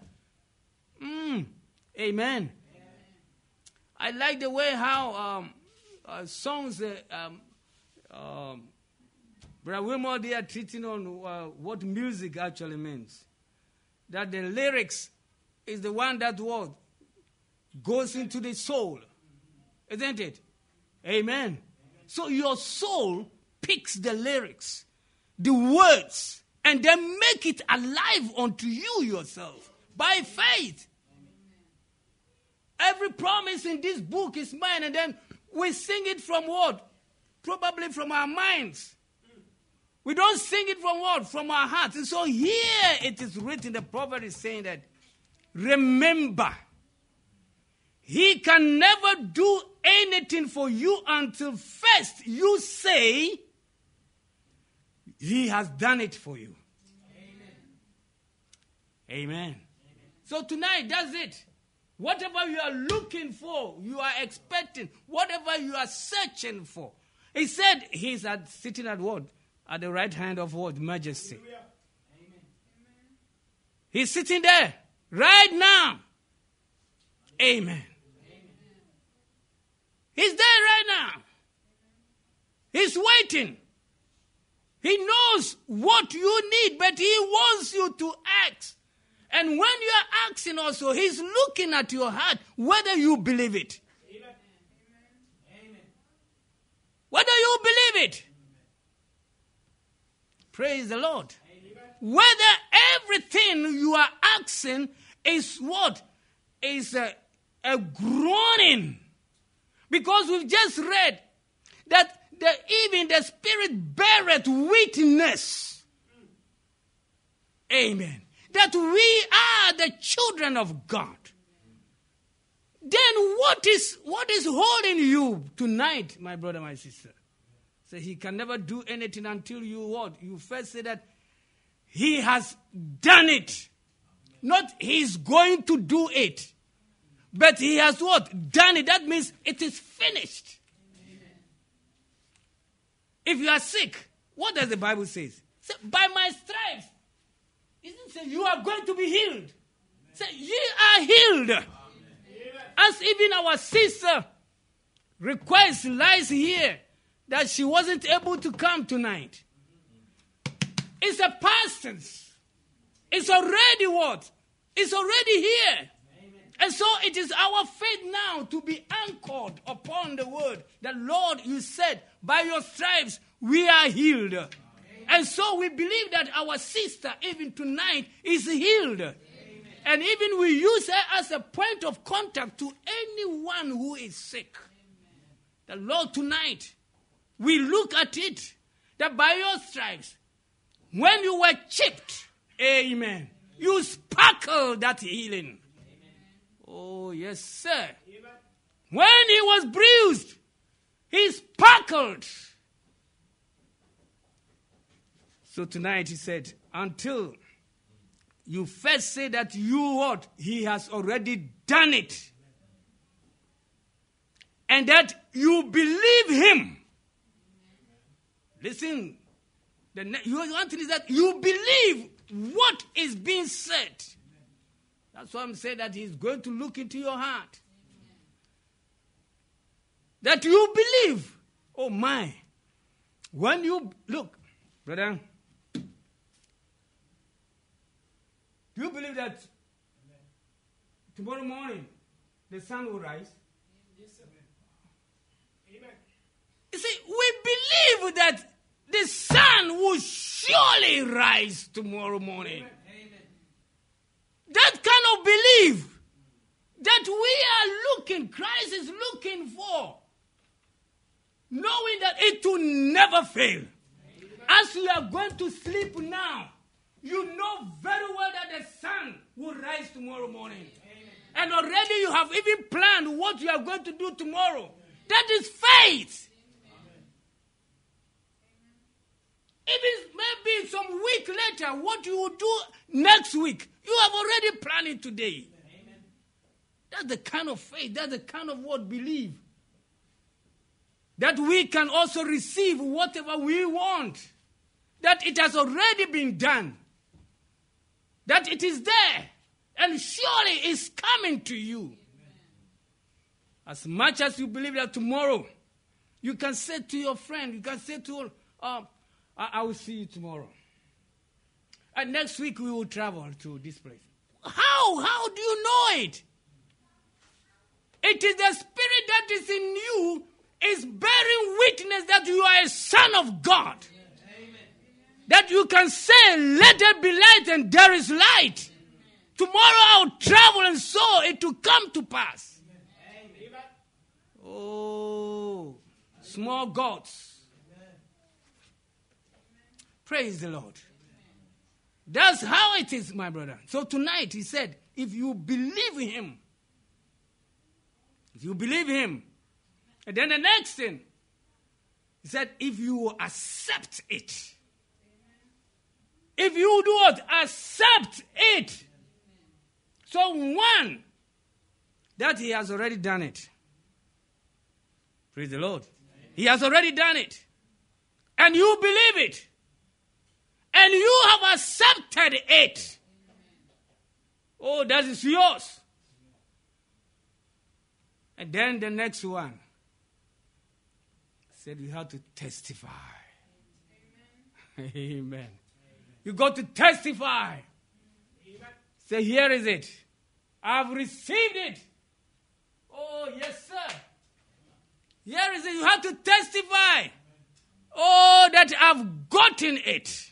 Amen. I like the way how songs, Brother Wilmore, they are treating on what music actually means. That the lyrics is the one that what goes into the soul. Isn't it? Amen. So your soul picks the lyrics, the words, and then make it alive unto you yourself by faith. Every promise in this book is mine, and then we sing it from what? Probably from our minds. We don't sing it from what? From our hearts. And so here it is written, the prophet is saying that, remember, he can never do anything for you until first you say, he has done it for you. Amen. Amen. So tonight, that's it. Whatever you are looking for, you are expecting, whatever you are searching for. He said he's sitting at what? At the right hand of what? Majesty. Amen. He's sitting there right now. Amen. He's there right now. He's waiting. He knows what you need, but he wants you to ask. And when you are asking also, he's looking at your heart, whether you believe it. Amen. Whether you believe it. Praise the Lord. Amen. Whether everything you are asking is what? Is a groaning. Because we've just read that even the Spirit beareth witness. Amen. That we are the children of God. Then what is holding you tonight, my brother, my sister? So he can never do anything until you what? You first say that he has done it. Not he's going to do it. But he has what? Done it. That means it is finished. Amen. If you are sick, what does the Bible say? Say, by my stripes. It doesn't say you are going to be healed. Amen. Say, ye are healed. Amen. As even our sister request lies here that she wasn't able to come tonight. It's a past tense. It's already what? It's already here. And so it is our faith now to be anchored upon the word that, Lord, you said, by your stripes we are healed. Amen. And so we believe that our sister, even tonight, is healed. Amen. And even we use her as a point of contact to anyone who is sick. The Lord, tonight, we look at it, that by your stripes, when you were chipped, amen, you sparkled that healing. Oh, yes, sir. Amen. When he was bruised, he sparkled. So tonight he said, until you first say that you what? He has already done it. And that you believe him. Listen, one thing is that you believe what is being said. That's why I'm saying that he's going to look into your heart. That you believe. Oh my. When you look, brother, do you believe that tomorrow morning the sun will rise? Yes, sir. Amen. You see, we believe that the sun will shine surely rise tomorrow morning. That kind of belief that we are looking, Christ is looking for, knowing that it will never fail. As you are going to sleep now, you know very well that the sun will rise tomorrow morning. And already you have even planned what you are going to do tomorrow. That is faith. Even maybe some week later, what you will do next week, you have already planned it today. Amen. That's the kind of faith, that's the kind of what believe. That we can also receive whatever we want. That it has already been done. That it is there. And surely it's coming to you. Amen. As much as you believe that tomorrow, you can say to your friend, you can say to I will see you tomorrow. And next week we will travel to this place. How do you know it? It is the Spirit that is in you is bearing witness that you are a son of God. Amen. That you can say, let there be light, and there is light. Tomorrow I'll travel and so it will come to pass. Amen. Oh, small gods. Praise the Lord. That's how it is, my brother. So tonight he said, if you believe him, and then the next thing, he said, if you accept it. If you do what? Accept it. So one, that he has already done it. Praise the Lord. He has already done it. And you believe it. And you have accepted it. Oh, that is yours. And then the next one said you have to testify. Amen. Amen. You got to testify. Amen. Say, here is it. I've received it. Oh, yes, sir. Here is it. You have to testify. Oh, that I've gotten it.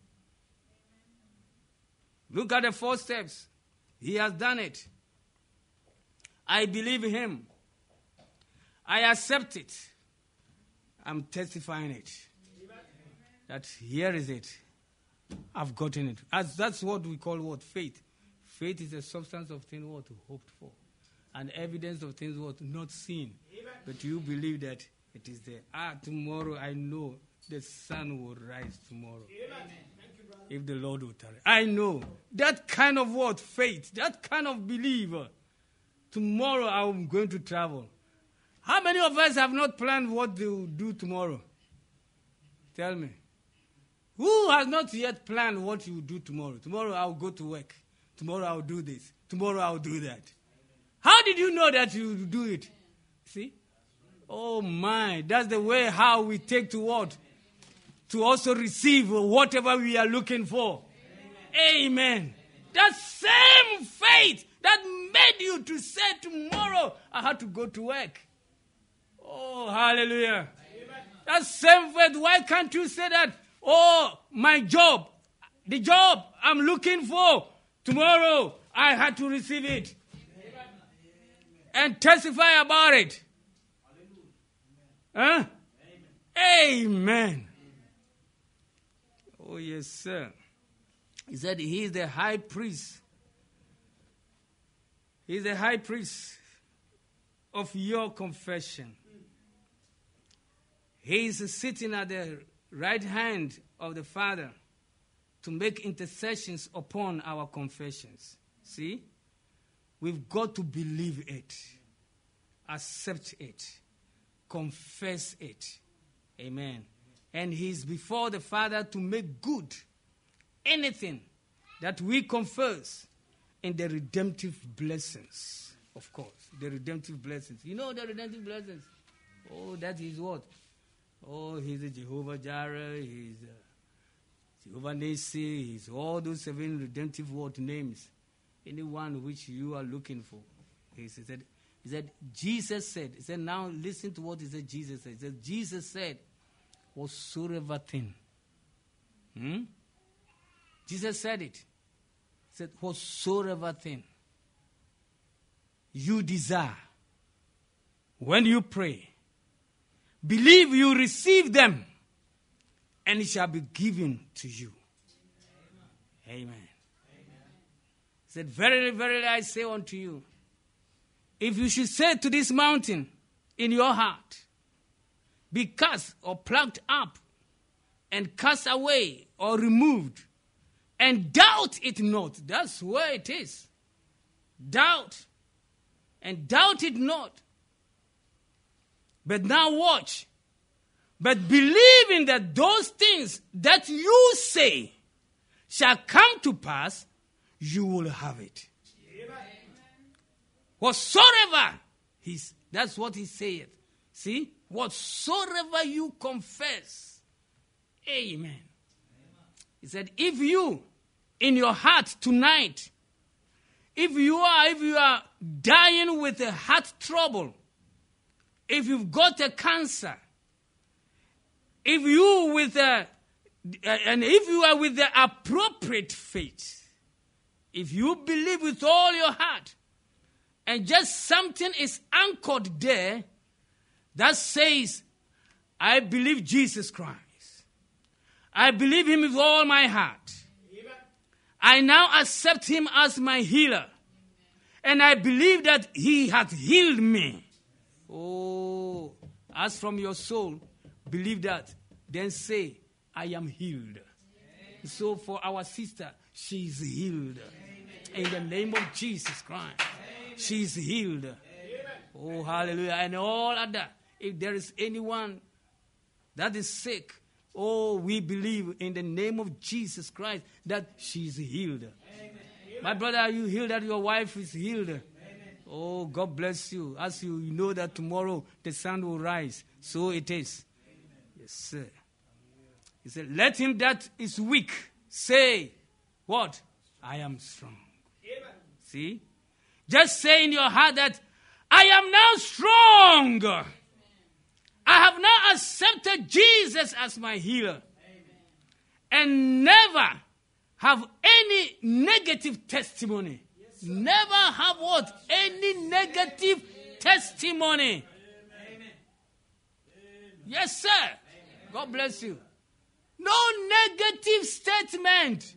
Look at the 4 steps. He has done it. I believe him. I accept it. I'm testifying it. That here is it. I've gotten it. That's what we call what? Faith. Faith is a substance of things what hoped for. And evidence of things what not seen. But you believe that it is there. Tomorrow I know the sun will rise tomorrow. Amen. If the Lord will tell it. I know. That kind of what? Faith. That kind of believer. Tomorrow I'm going to travel. How many of us have not planned what they will do tomorrow? Tell me. Who has not yet planned what you will do tomorrow? Tomorrow I'll go to work. Tomorrow I'll do this. Tomorrow I'll do that. How did you know that you will do it? See? Oh my. That's the way how we take to what? To also receive whatever we are looking for. Amen. Amen. That same faith that made you to say tomorrow I have to go to work. Oh, hallelujah. Amen. That same faith, why can't you say that? Oh, my job, the job I'm looking for, tomorrow I had to receive it. Amen. And testify about it. Huh? Amen. Amen. Oh, yes, sir. He said he is the high priest. He is the high priest of your confession. He is sitting at the right hand of the Father to make intercessions upon our confessions. See? We've got to believe it, accept it, confess it. Amen. And he's before the Father to make good anything that we confess in the redemptive blessings. Of course, the redemptive blessings. You know the redemptive blessings? Oh, that is what? Oh, he's a Jehovah Jireh, he's Jehovah Nissi, he's all those 7 redemptive word names. Anyone which you are looking for. He said, Jesus said, he said, now listen to what he said Jesus said. He said, Jesus said, whatsoever thing Jesus said it. He said, whatsoever thing you desire, when you pray, believe you receive them, and it shall be given to you. Amen. He said, verily, verily, I say unto you, if you should say to this mountain in your heart, be cast or plucked up, and cast away or removed, and doubt it not. That's where it is. Doubt. And doubt it not. But now watch. But believing that those things that you say shall come to pass, you will have it. Amen. Whatsoever, that's what he said. See? Whatsoever you confess. Amen. He said, if you, in your heart tonight, if you are dying with a heart trouble, if you've got a cancer, if you are with the appropriate faith, if you believe with all your heart, and just something is anchored there that says, I believe Jesus Christ. I believe him with all my heart. Amen. I now accept him as my healer. And I believe that he hath healed me. Oh, as from your soul, believe that. Then say, I am healed. Amen. So for our sister, she is healed. Amen. In the name of Jesus Christ. Amen. She is healed. Amen. Oh, hallelujah. And all other, if there is anyone that is sick, oh, we believe in the name of Jesus Christ that she is healed. Amen. My brother, are you healed that your wife is healed? Amen. Oh, God bless you. As you know that tomorrow the sun will rise. So it is. Amen. Yes, sir. He said, let him that is weak say, what? I am strong. Amen. See? Just say in your heart that I am now strong. I have now accepted Jesus as my healer. Amen. And never have any negative testimony. Yes, never have what? Any negative testimony. Amen. Yes, sir. Amen. God bless you. No negative statement.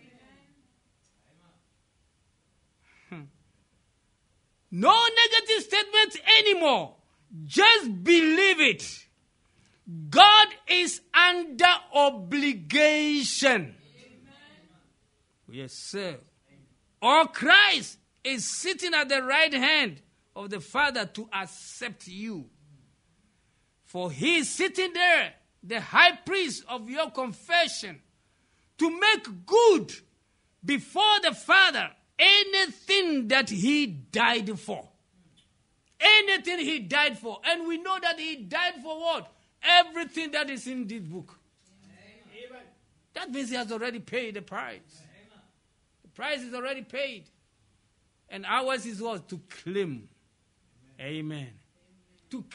No negative statement anymore. Just believe it. God is under obligation. Amen. Yes, sir. Or Christ is sitting at the right hand of the Father to accept you. For he is sitting there, the high priest of your confession, to make good before the Father anything that he died for. Anything he died for. And we know that he died for what? Everything that is in this book. Amen. That means he has already paid the price. Amen. The price is already paid. And ours is what? To claim. Amen. Amen. To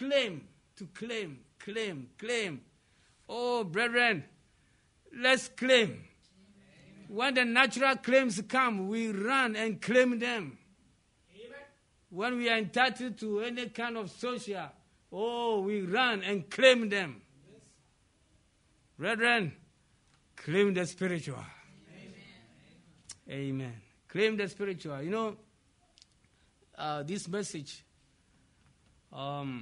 claim. Oh, brethren, let's claim. Amen. When the natural claims come, we run and claim them. When we are entitled to any kind of social, we run and claim them. Yes. Brethren, claim the spiritual. Amen. Amen. Claim the spiritual. You know, this message, oh my,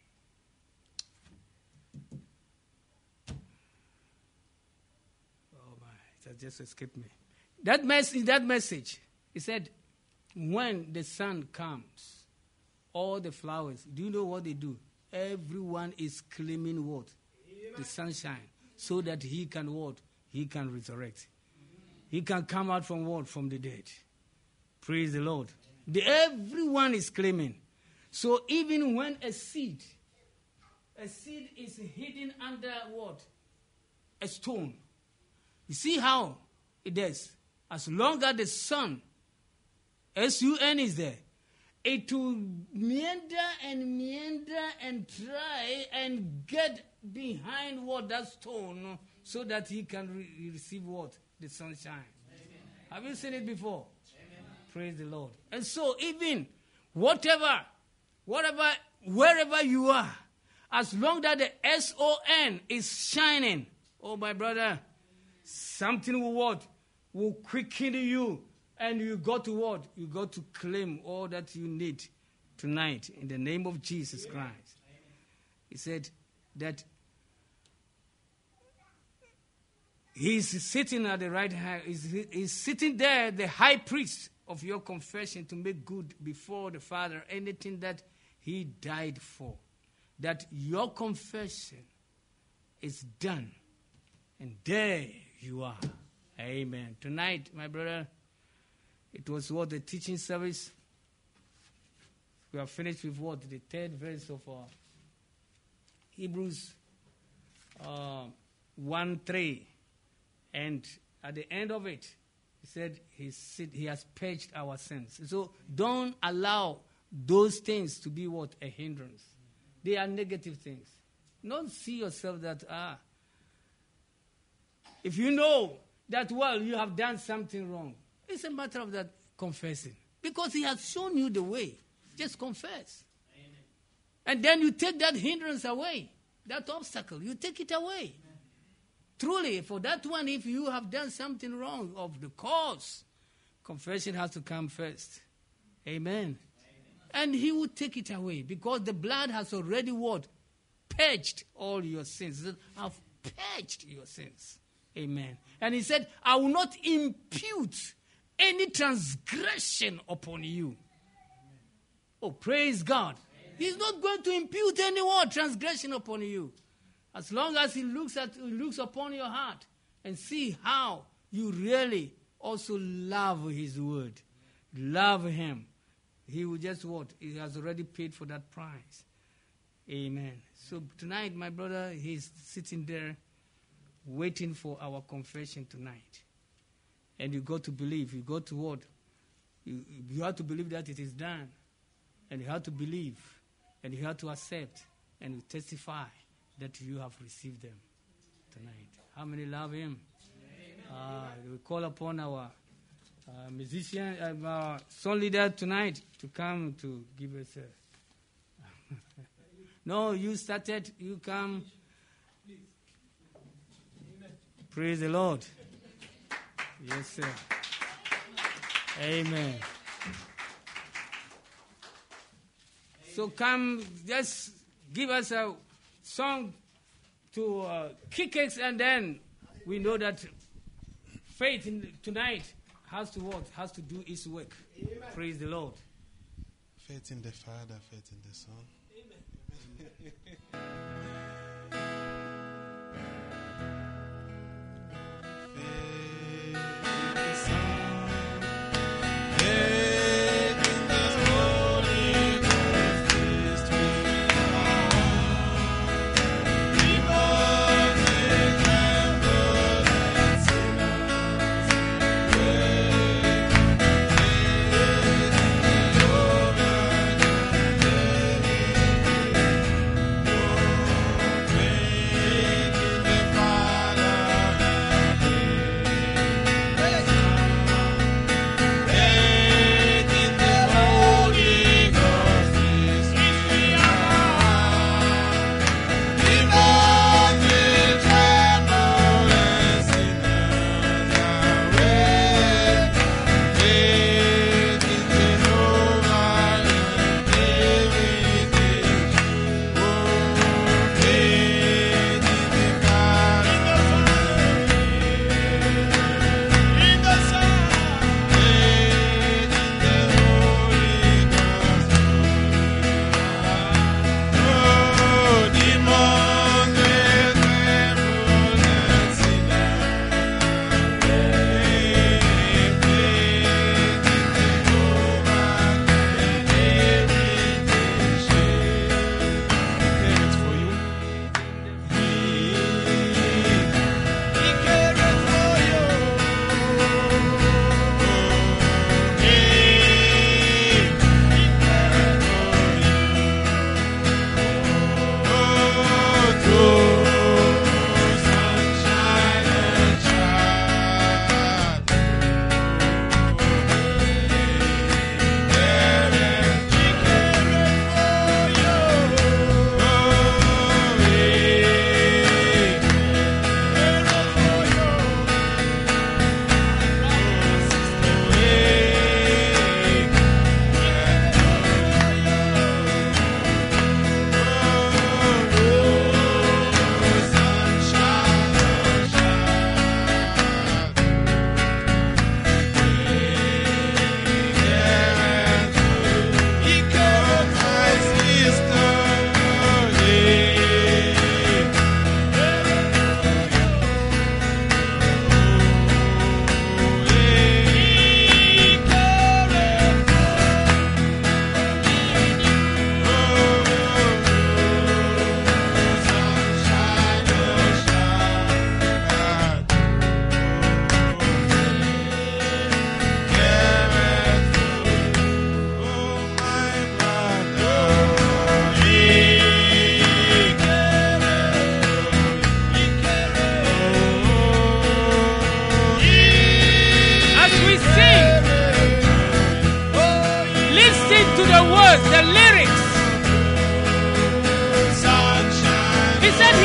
it just escaped me. That message, he said, when the sun comes, all the flowers, do you know what they do? Everyone is claiming what? Amen. The sunshine. So that he can what? He can resurrect. He can come out from what? From the dead. Praise the Lord. Everyone is claiming. So even when a seed is hidden under what? A stone. You see how it is? As long as the sun, S-U-N is there, it will meander and try and get behind what, that stone, so that he can receive what? The sunshine. Amen. Have you seen it before? Amen. Praise the Lord. And so even wherever you are, as long that the S-O-N is shining, oh my brother, something will what? Will quicken you. And you got to what? You got to claim all that you need tonight in the name of Jesus Christ. Amen. He said that he's sitting at the right hand. He's sitting there, the high priest of your confession, to make good before the Father anything that he died for. That your confession is done. And there you are. Amen. Tonight, my brother, it was what? The teaching service. We are finished with what? The third verse of Hebrews 1:3. And at the end of it, he said he has purged our sins. So don't allow those things to be what? A hindrance. They are negative things. Don't see yourself that, if you know that, well, you have done something wrong, it's a matter of that confessing. Because he has shown you the way. Just confess. Amen. And then you take that hindrance away. That obstacle, you take it away. Amen. Truly, for that one, if you have done something wrong of the cause, confession has to come first. Amen. Amen. And he will take it away, because the blood has already what? Purged all your sins. I've purged your sins. Amen. And he said, I will not impute any transgression upon you. Amen. Oh, praise God. Amen. He's not going to impute any more transgression upon you. As long as he looks upon your heart and see how you really also love his word. Love him. He will just what? He has already paid for that price. Amen. So tonight, my brother, he's sitting there waiting for our confession tonight. And you got to believe. You got to what? You have to believe that it is done. And you have to believe. And you have to accept. And you testify that you have received them tonight. How many love him? We call upon our musician, our song leader tonight to come to give us a... No, you started, you come. Praise the Lord. Yes, sir. Amen. So come, just give us a song to kick us, and then we know that faith tonight has to what? Has to do its work. Amen. Praise the Lord. Faith in the Father, faith in the Son. Amen.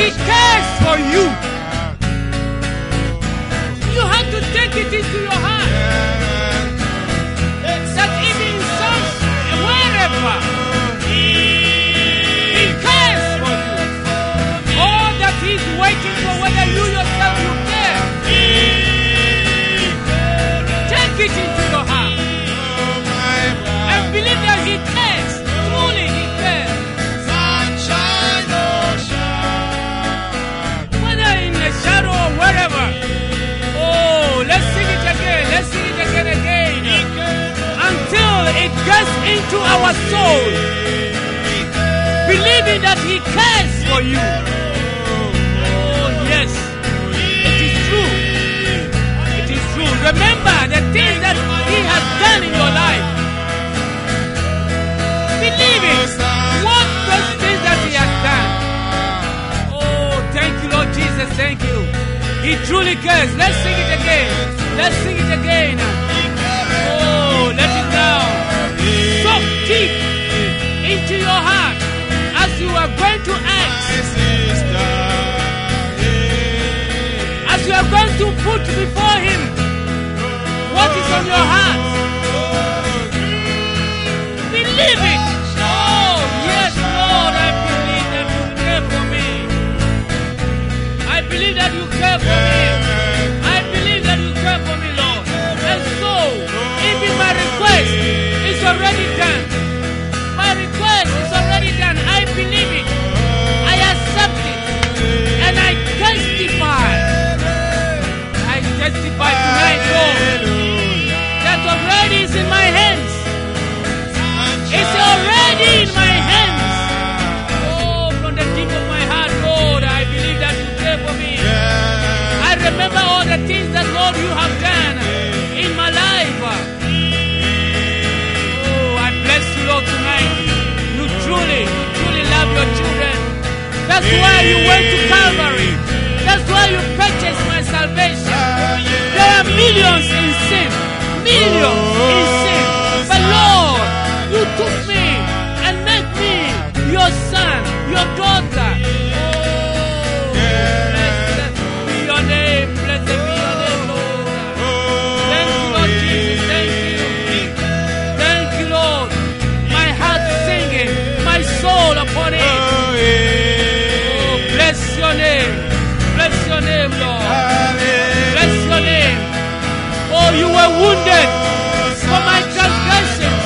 He cares for you. You have to take it into your heart that even in some wherever He cares for you. All that He's waiting for, whether you yourself you care. Take it into your heart and believe that He cares. Truly He cares. Whether in the shadow or wherever. Oh, let's sing it again. Let's sing it again. Until it gets into our soul. Believing that He cares for you. Oh, yes. It is true. It is true. Remember the things that He has done in your life. Believe it. What those things that He has done. Oh, thank you, Lord Jesus. Thank you. He truly cares. Let's sing it again. Let's sing it again. Oh, let it down. Soak deep into your heart as you are going to act. As you are going to put before Him what is on your heart. Believe it. Oh, yes, Lord, I believe that you care for me. I believe that you care for me. I believe that you care for me, Lord. And so, even my request is already done. My request is already done. I believe it. I accept it. And I testify. I testify tonight, Lord, that already is in my hands. It's already in my hands. Oh, from the deep of my heart, Lord, I believe that you care for me. I remember all the things that, Lord, you have done in my life. Oh, I bless you, Lord, tonight. You truly love your children. That's why you went to Calvary. That's why you purchased my salvation. There are millions in sin. Millions in sin. But Lord, you took me and made me your son, your daughter. Oh, blessed be your name. Blessed be your name, Lord. Thank you, Lord Jesus. Thank you. Thank you, Lord. My heart singing, my soul upon it. Oh, bless your name. Bless your name, Lord. Bless your name. Oh, you were wounded for my transgressions.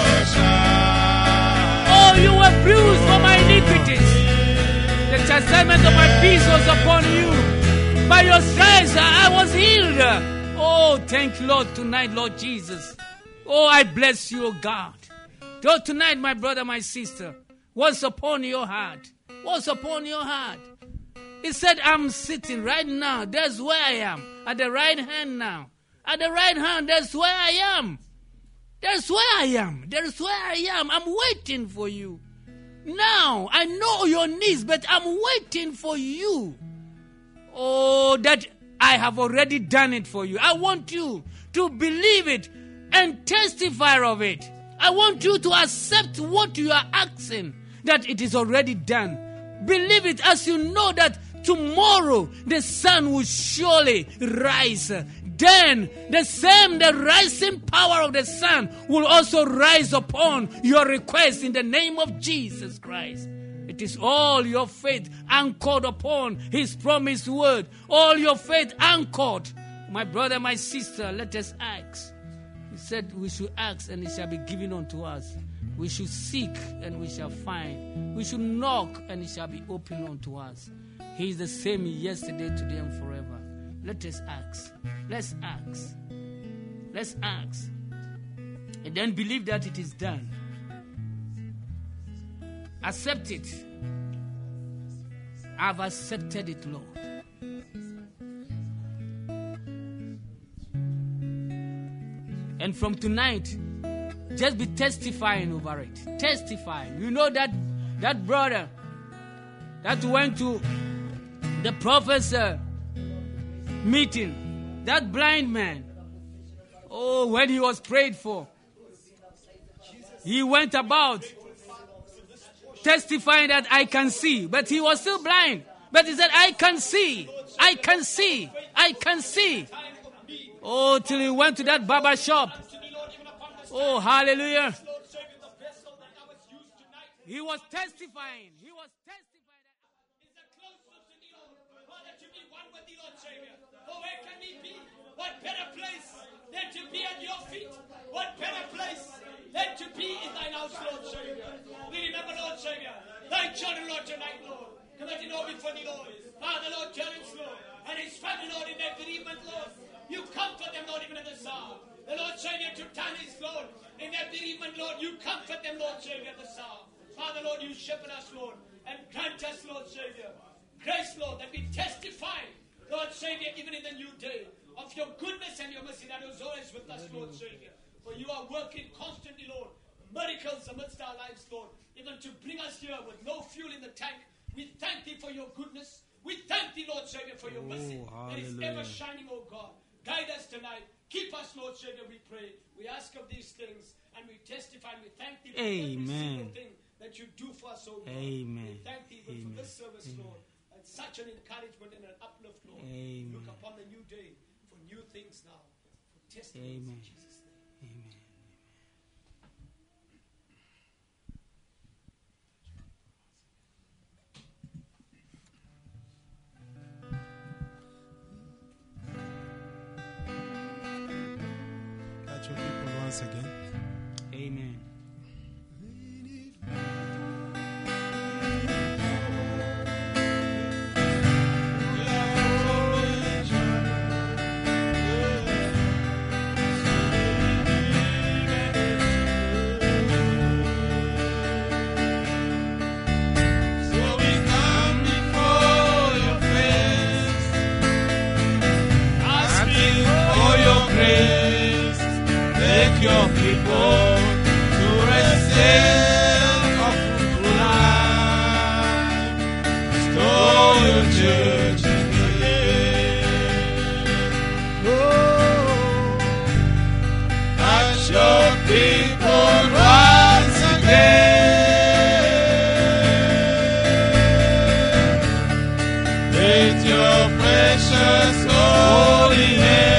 Oh, you were bruised for my iniquities. The chastisement of my peace was upon you. By your stripes I was healed. Oh, thank you, Lord, tonight, Lord Jesus. Oh, I bless you, oh God. So tonight, my brother, my sister, what's upon your heart? What's upon your heart? He said, I'm sitting right now. That's where I am. At the right hand now. At the right hand, that's where I am. That's where I am. That's where I am. I'm waiting for you. Now, I know your needs, but I'm waiting for you. Oh, that I have already done it for you. I want you to believe it and testify of it. I want you to accept what you are asking, that it is already done. Believe it as you know that tomorrow the sun will surely rise. Then the rising power of the sun will also rise upon your request in the name of Jesus Christ. It is all your faith anchored upon His promised word. All your faith anchored. My brother, my sister, let us ask. He said we should ask and it shall be given unto us. We should seek and we shall find. We should knock and it shall be opened unto us. He is the same yesterday, today, and forever. Let us ask. Let's ask. Let's ask. And then believe that it is done. Accept it. I've accepted it, Lord. And from tonight, just be testifying over it. Testifying. You know that brother that went to the prophet's meeting, that blind man. Oh, when he was prayed for, he went about testifying that I can see, but he was still blind. But he said, I can see. I can see. I can see. Oh, till he went to that barber shop. Oh, hallelujah. He was testifying. He was testifying. Is the closeness to the Lord. Father, to be one with the Lord Savior. For where can we be? What better place than to be at your feet? What better place than to be in thine house, Lord Savior? We remember, Lord Savior, thy children, Lord, tonight, Lord. Committing all before the Lord. Father, Lord, Terence, Lord, and his family, Lord, in their bereavement, Lord. You comfort them, Lord, even in this hour. The Lord Savior to Tanis, Lord, in their bereavement, Lord, you comfort them, Lord Savior, at this hour. Father, Lord, you shepherd us, Lord, and grant us, Lord Savior, grace, Lord, that we testify, Lord Savior, even in the new day, of your goodness and your mercy that is always with us, Lord Savior. For you are working constantly, Lord, miracles amidst our lives, Lord, even to bring us here with no fuel in the tank. We thank thee for your goodness. We thank thee, Lord Savior, for your mercy that is ever shining, oh God. Guide us tonight. Keep us, Lord Savior, we pray. We ask of these things and we testify and we thank thee for every single thing that you do for us, oh God. Amen. We thank thee for this service, Lord. And such an encouragement and an uplift, Lord. Amen. Look upon the new day for new things now. For testimonies in Jesus' name. Amen. Catch your people once again. Amen. Your people to receive a fruitful life. Restore your church in the air. Touch your people once again with your precious holy hand.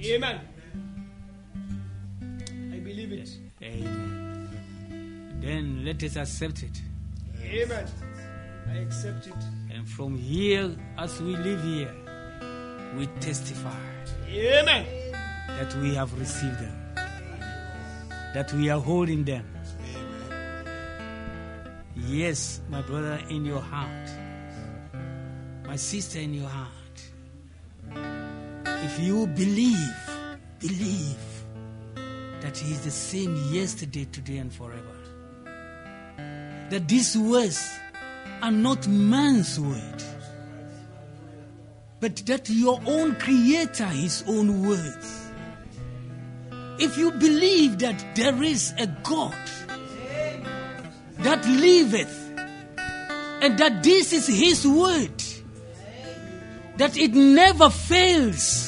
Amen. I believe it. Amen. Then let us accept it. Amen. I accept it. And from here, as we live here, we testify Amen. that we have received them, that we are holding them. Yes, my brother, in your heart, my sister, in your heart. If you believe that He is the same yesterday, today, and forever. That these words are not man's word, but that your own Creator, His own words. If you believe that there is a God that liveth, and that this is His word, that it never fails.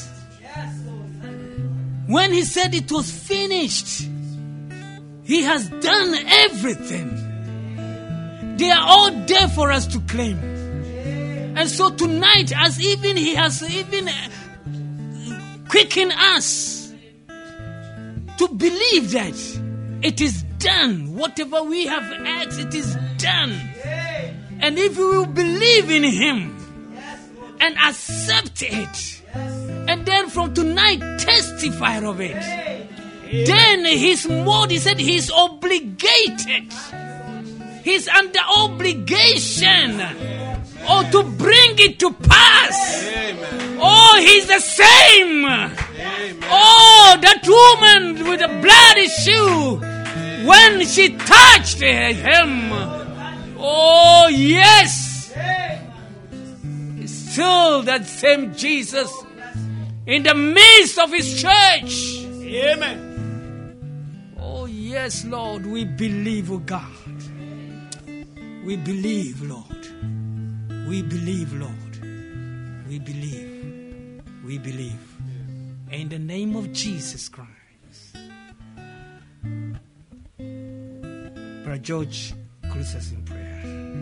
When He said it was finished, He has done everything. They are all there for us to claim. And so tonight, as even He has even quickened us to believe that it is done. Whatever we have asked, it is done. And if we will believe in Him and accept it, and then from tonight testify of it, then He said He's obligated. He's under obligation to bring it to pass. Amen. Oh, He's the same. Amen. Oh, that woman with the blood issue, when she touched Him, oh yes, it's still that same Jesus in the midst of His church. Amen. Oh yes, Lord, we believe, oh God. We believe, Lord. We believe, Lord. We believe. We believe. In the name of Jesus Christ. Brother George, close us in prayer.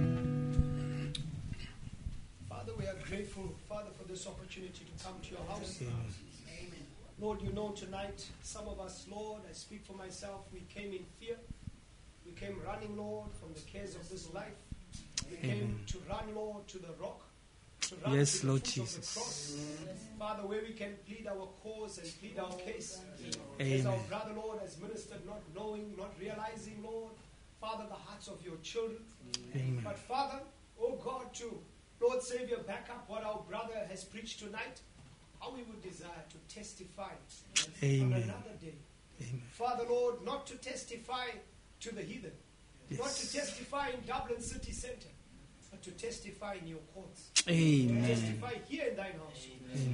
Father, we are grateful, Father, for this opportunity to come to your house. Amen. Lord, you know tonight, some of us, Lord, I speak for myself, we came in fear. We came running, Lord, from the cares of this life. We came to run, Lord, to the rock. To run Yes, to the Lord foot Jesus. of the cross. Father, where we can plead our cause and plead our case. Amen. As our brother, Lord, has ministered, not knowing, not realizing, Lord, Father, the hearts of your children. Amen. But Father, oh God, to Lord Savior, back up what our brother has preached tonight. How we would desire to testify Amen. on another day. Amen. Father, Lord, not to testify to the heathen, Yes. not to testify in Dublin city center, but to testify in your courts. Amen. Testify here in thine house.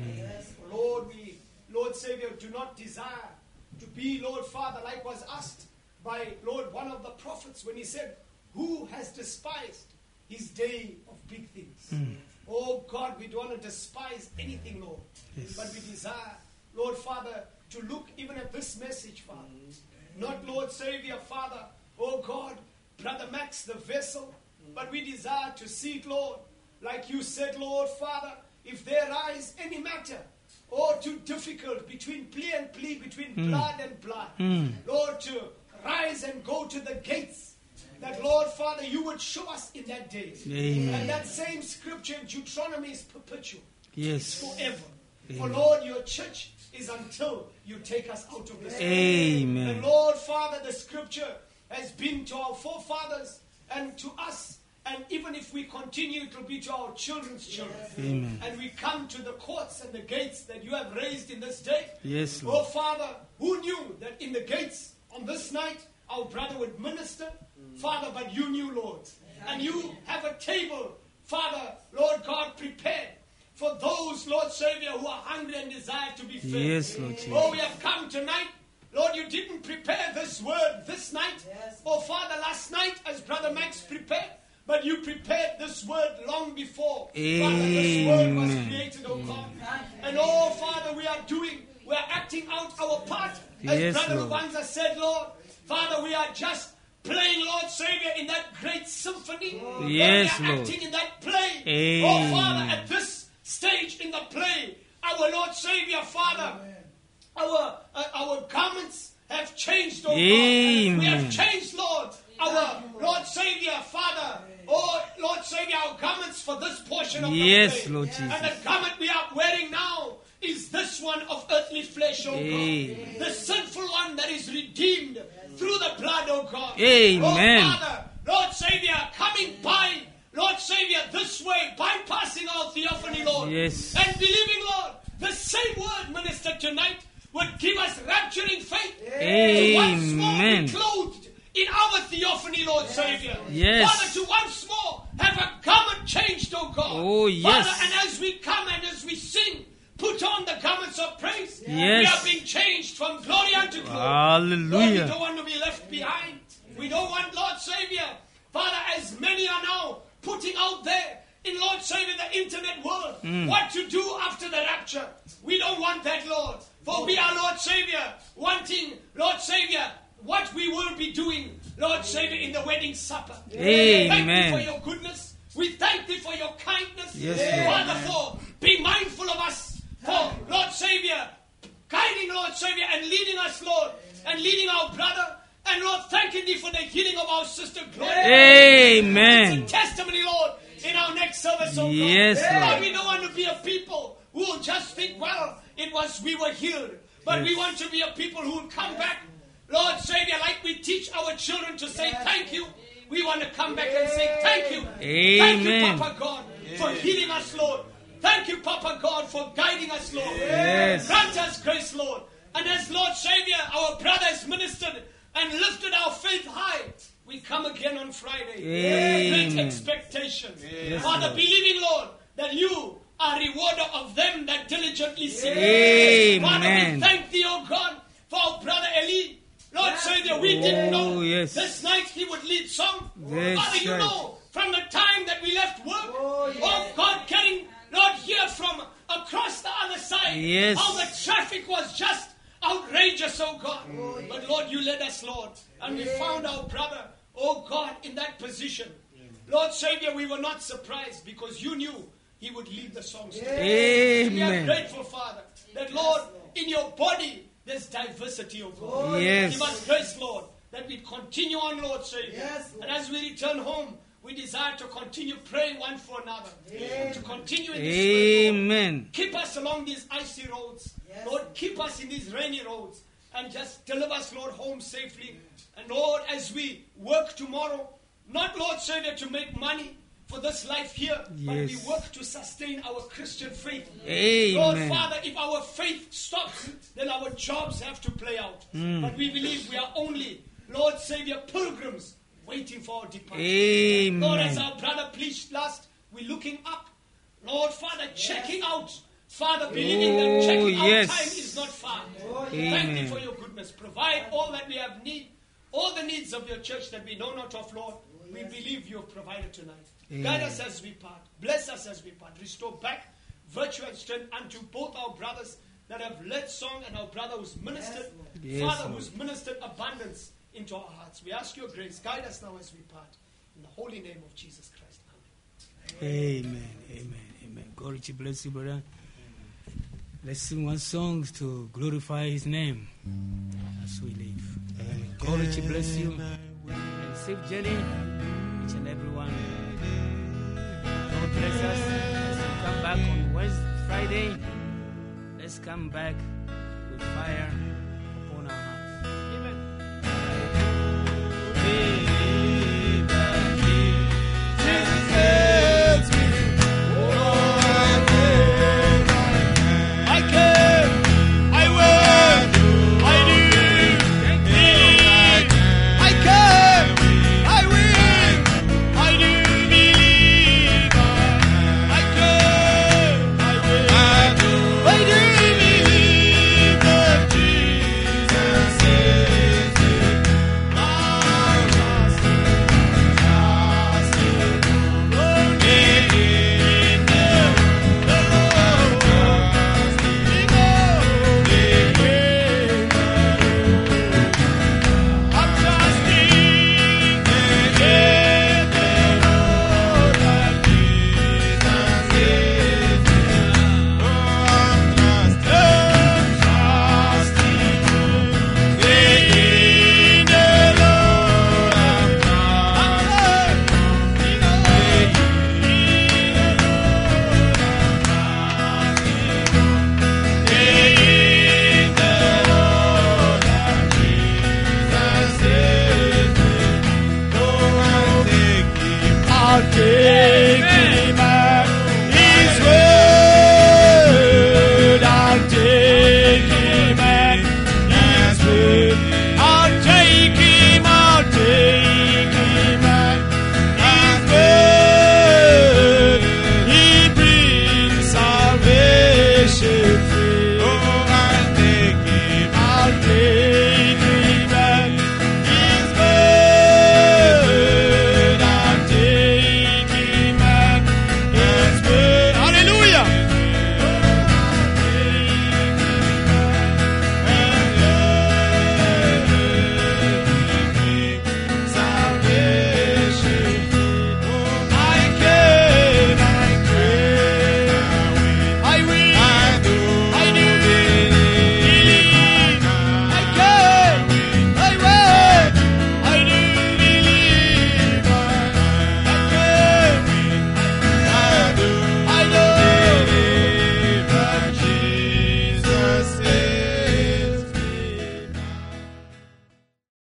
Lord, we, Lord Savior, do not desire to be, Lord Father, like was asked by, Lord, one of the prophets when he said, who has despised his day of big things? Oh God, we don't want to despise anything, Lord. Yes. But we desire, Lord Father, to look even at this message, Father. Not, Lord Savior, Father, oh God, Brother Max, the vessel, but we desire to see it, Lord, like you said, Lord Father, if there arise any matter, or too difficult between plea and plea, between blood and blood, Lord, to rise and go to the gates, that, Lord Father, you would show us in that day. Amen. And that same scripture in Deuteronomy is perpetual. Yes. Forever. Amen. For Lord, your church is until you take us out of this world. Amen. And Lord Father, the scripture has been to our forefathers and to us. And even if we continue, it will be to our children's children. Amen. And we come to the courts and the gates that you have raised in this day. Yes, Oh Lord. Father, who knew that in the gates on this night our brother would minister? Father, but you knew, Lord. And you have a table, Father, Lord God, prepared for those, Lord Savior, who are hungry and desire to be fed. Yes, Lord Jesus. Oh, we have come tonight. Lord, you didn't prepare this word this night. Oh, Father, last night as Brother Max prepared. But you prepared this word long before. Father, this word was Amen. created, oh God. And oh, Father, we are acting out our part. As Yes, Brother Lord. Lubanza said, Lord, Father, we are just playing, Lord Savior, in that great symphony. Yes, we are Lord. acting in that play. Amen. Oh, Father, at this stage in the play, our Lord Savior, Father, our garments have changed, oh God. Amen. We have changed, Lord, our Lord Savior, Father. Oh, Lord Savior, our garments for this portion of Yes, the day. Lord Jesus. And the garment we are wearing now is this one of earthly flesh, oh Amen. God. The sinful one that is redeemed through the blood, oh God. Amen. Oh Father, Lord Savior, coming by, Lord Savior, this way, bypassing our theophany, Lord. Yes. And believing, Lord, the same word ministered tonight would give us rapturing faith to once more Amen. be clothed in our theophany, Lord Savior. Yes. Father, to once more have a garment changed, oh God. Oh, yes. Father, and as we come and as we sing, put on the garments of praise. Yes. We are being changed from glory unto glory. Hallelujah. Lord, we don't want to be left behind. We don't want, Lord Savior, Father, as many are now putting out there in, Lord Savior, the internet world, what to do after the rapture. We don't want that, Lord. For we are, Lord Savior, wanting, Lord Savior, what we will be doing, Lord Savior, in the wedding supper. Amen. Thank you for your goodness. We thank you for your kindness. Yes, Lord. Father, for being mindful of us. For, Lord Savior, guiding, Lord Savior, and leading us, Lord, and leading our brother. And Lord, thanking thee for the healing of our sister Gloria. Amen. It's a testimony, Lord, in our next service, oh God. Yes, Lord. Lord, we don't want to be a people who will just think, well, we were healed. But we want to be a people who will come back, Lord Savior, like we teach our children to say thank you. We want to come back and say thank you. Thank you, Amen. Papa God, for healing us, Lord. Thank you, Papa God, for guiding us, Lord. Yes. Grant us grace, Lord. And as Lord Savior, our brother has ministered and lifted our faith high, we come again on Friday. Amen. Great expectation. Yes, Father, Lord. believing, Lord, that you are rewarder of them that diligently seek you. Amen. Father, we thank thee, O God, for our brother Eli. Lord Savior, we didn't know Oh, yes. this night he would lead song. Yes, Father, you right. know, from the time that we left work, oh God, getting, Lord, here from across the other side, Yes. how the traffic was just outrageous, oh God. But Lord, you led us, Lord, and we found our brother, oh God, in that position. Lord Savior, we were not surprised because you knew he would lead the songs. We are Amen. grateful, Father, that Lord, in your body, there's diversity, oh God. Yes. Give us grace, Lord, that we continue on, Lord Savior. Yes, Lord. And as we return home, we desire to continue praying one for another. To continue in this way, Lord. Amen. Keep us along these icy roads. Yes. Lord, keep us in these rainy roads. And just deliver us, Lord, home safely. And Lord, as we work tomorrow, not, Lord Savior, to make money for this life here, but we Yes. work to sustain our Christian faith. Amen. Lord Father, if our faith stops, then our jobs have to play out. But we believe we are only, Lord Savior, pilgrims waiting for our departure. Lord, as Amen. our brother preached last, we're looking up. Lord Father, checking out. Father, believing that checking yes. out time is not far. Thank Amen. you for your goodness. Provide all that we have need, all the needs of your church that we know not of, Lord. We believe you have provided tonight. Guide us as we part. Bless us as we part. Restore back virtue and strength unto both our brothers that have led song and our brother who's ministered. Yes, Father, Lord. who's ministered abundance into our hearts. We ask your grace. Guide us now as we part. In the holy name of Jesus Christ. Amen. Amen. Amen. Amen. God to bless you, brother. Let's sing one song to glorify his name as we leave. Amen. God to bless you. And safe journey, each and every one. God bless us as we come back on Friday. Let's come back with fire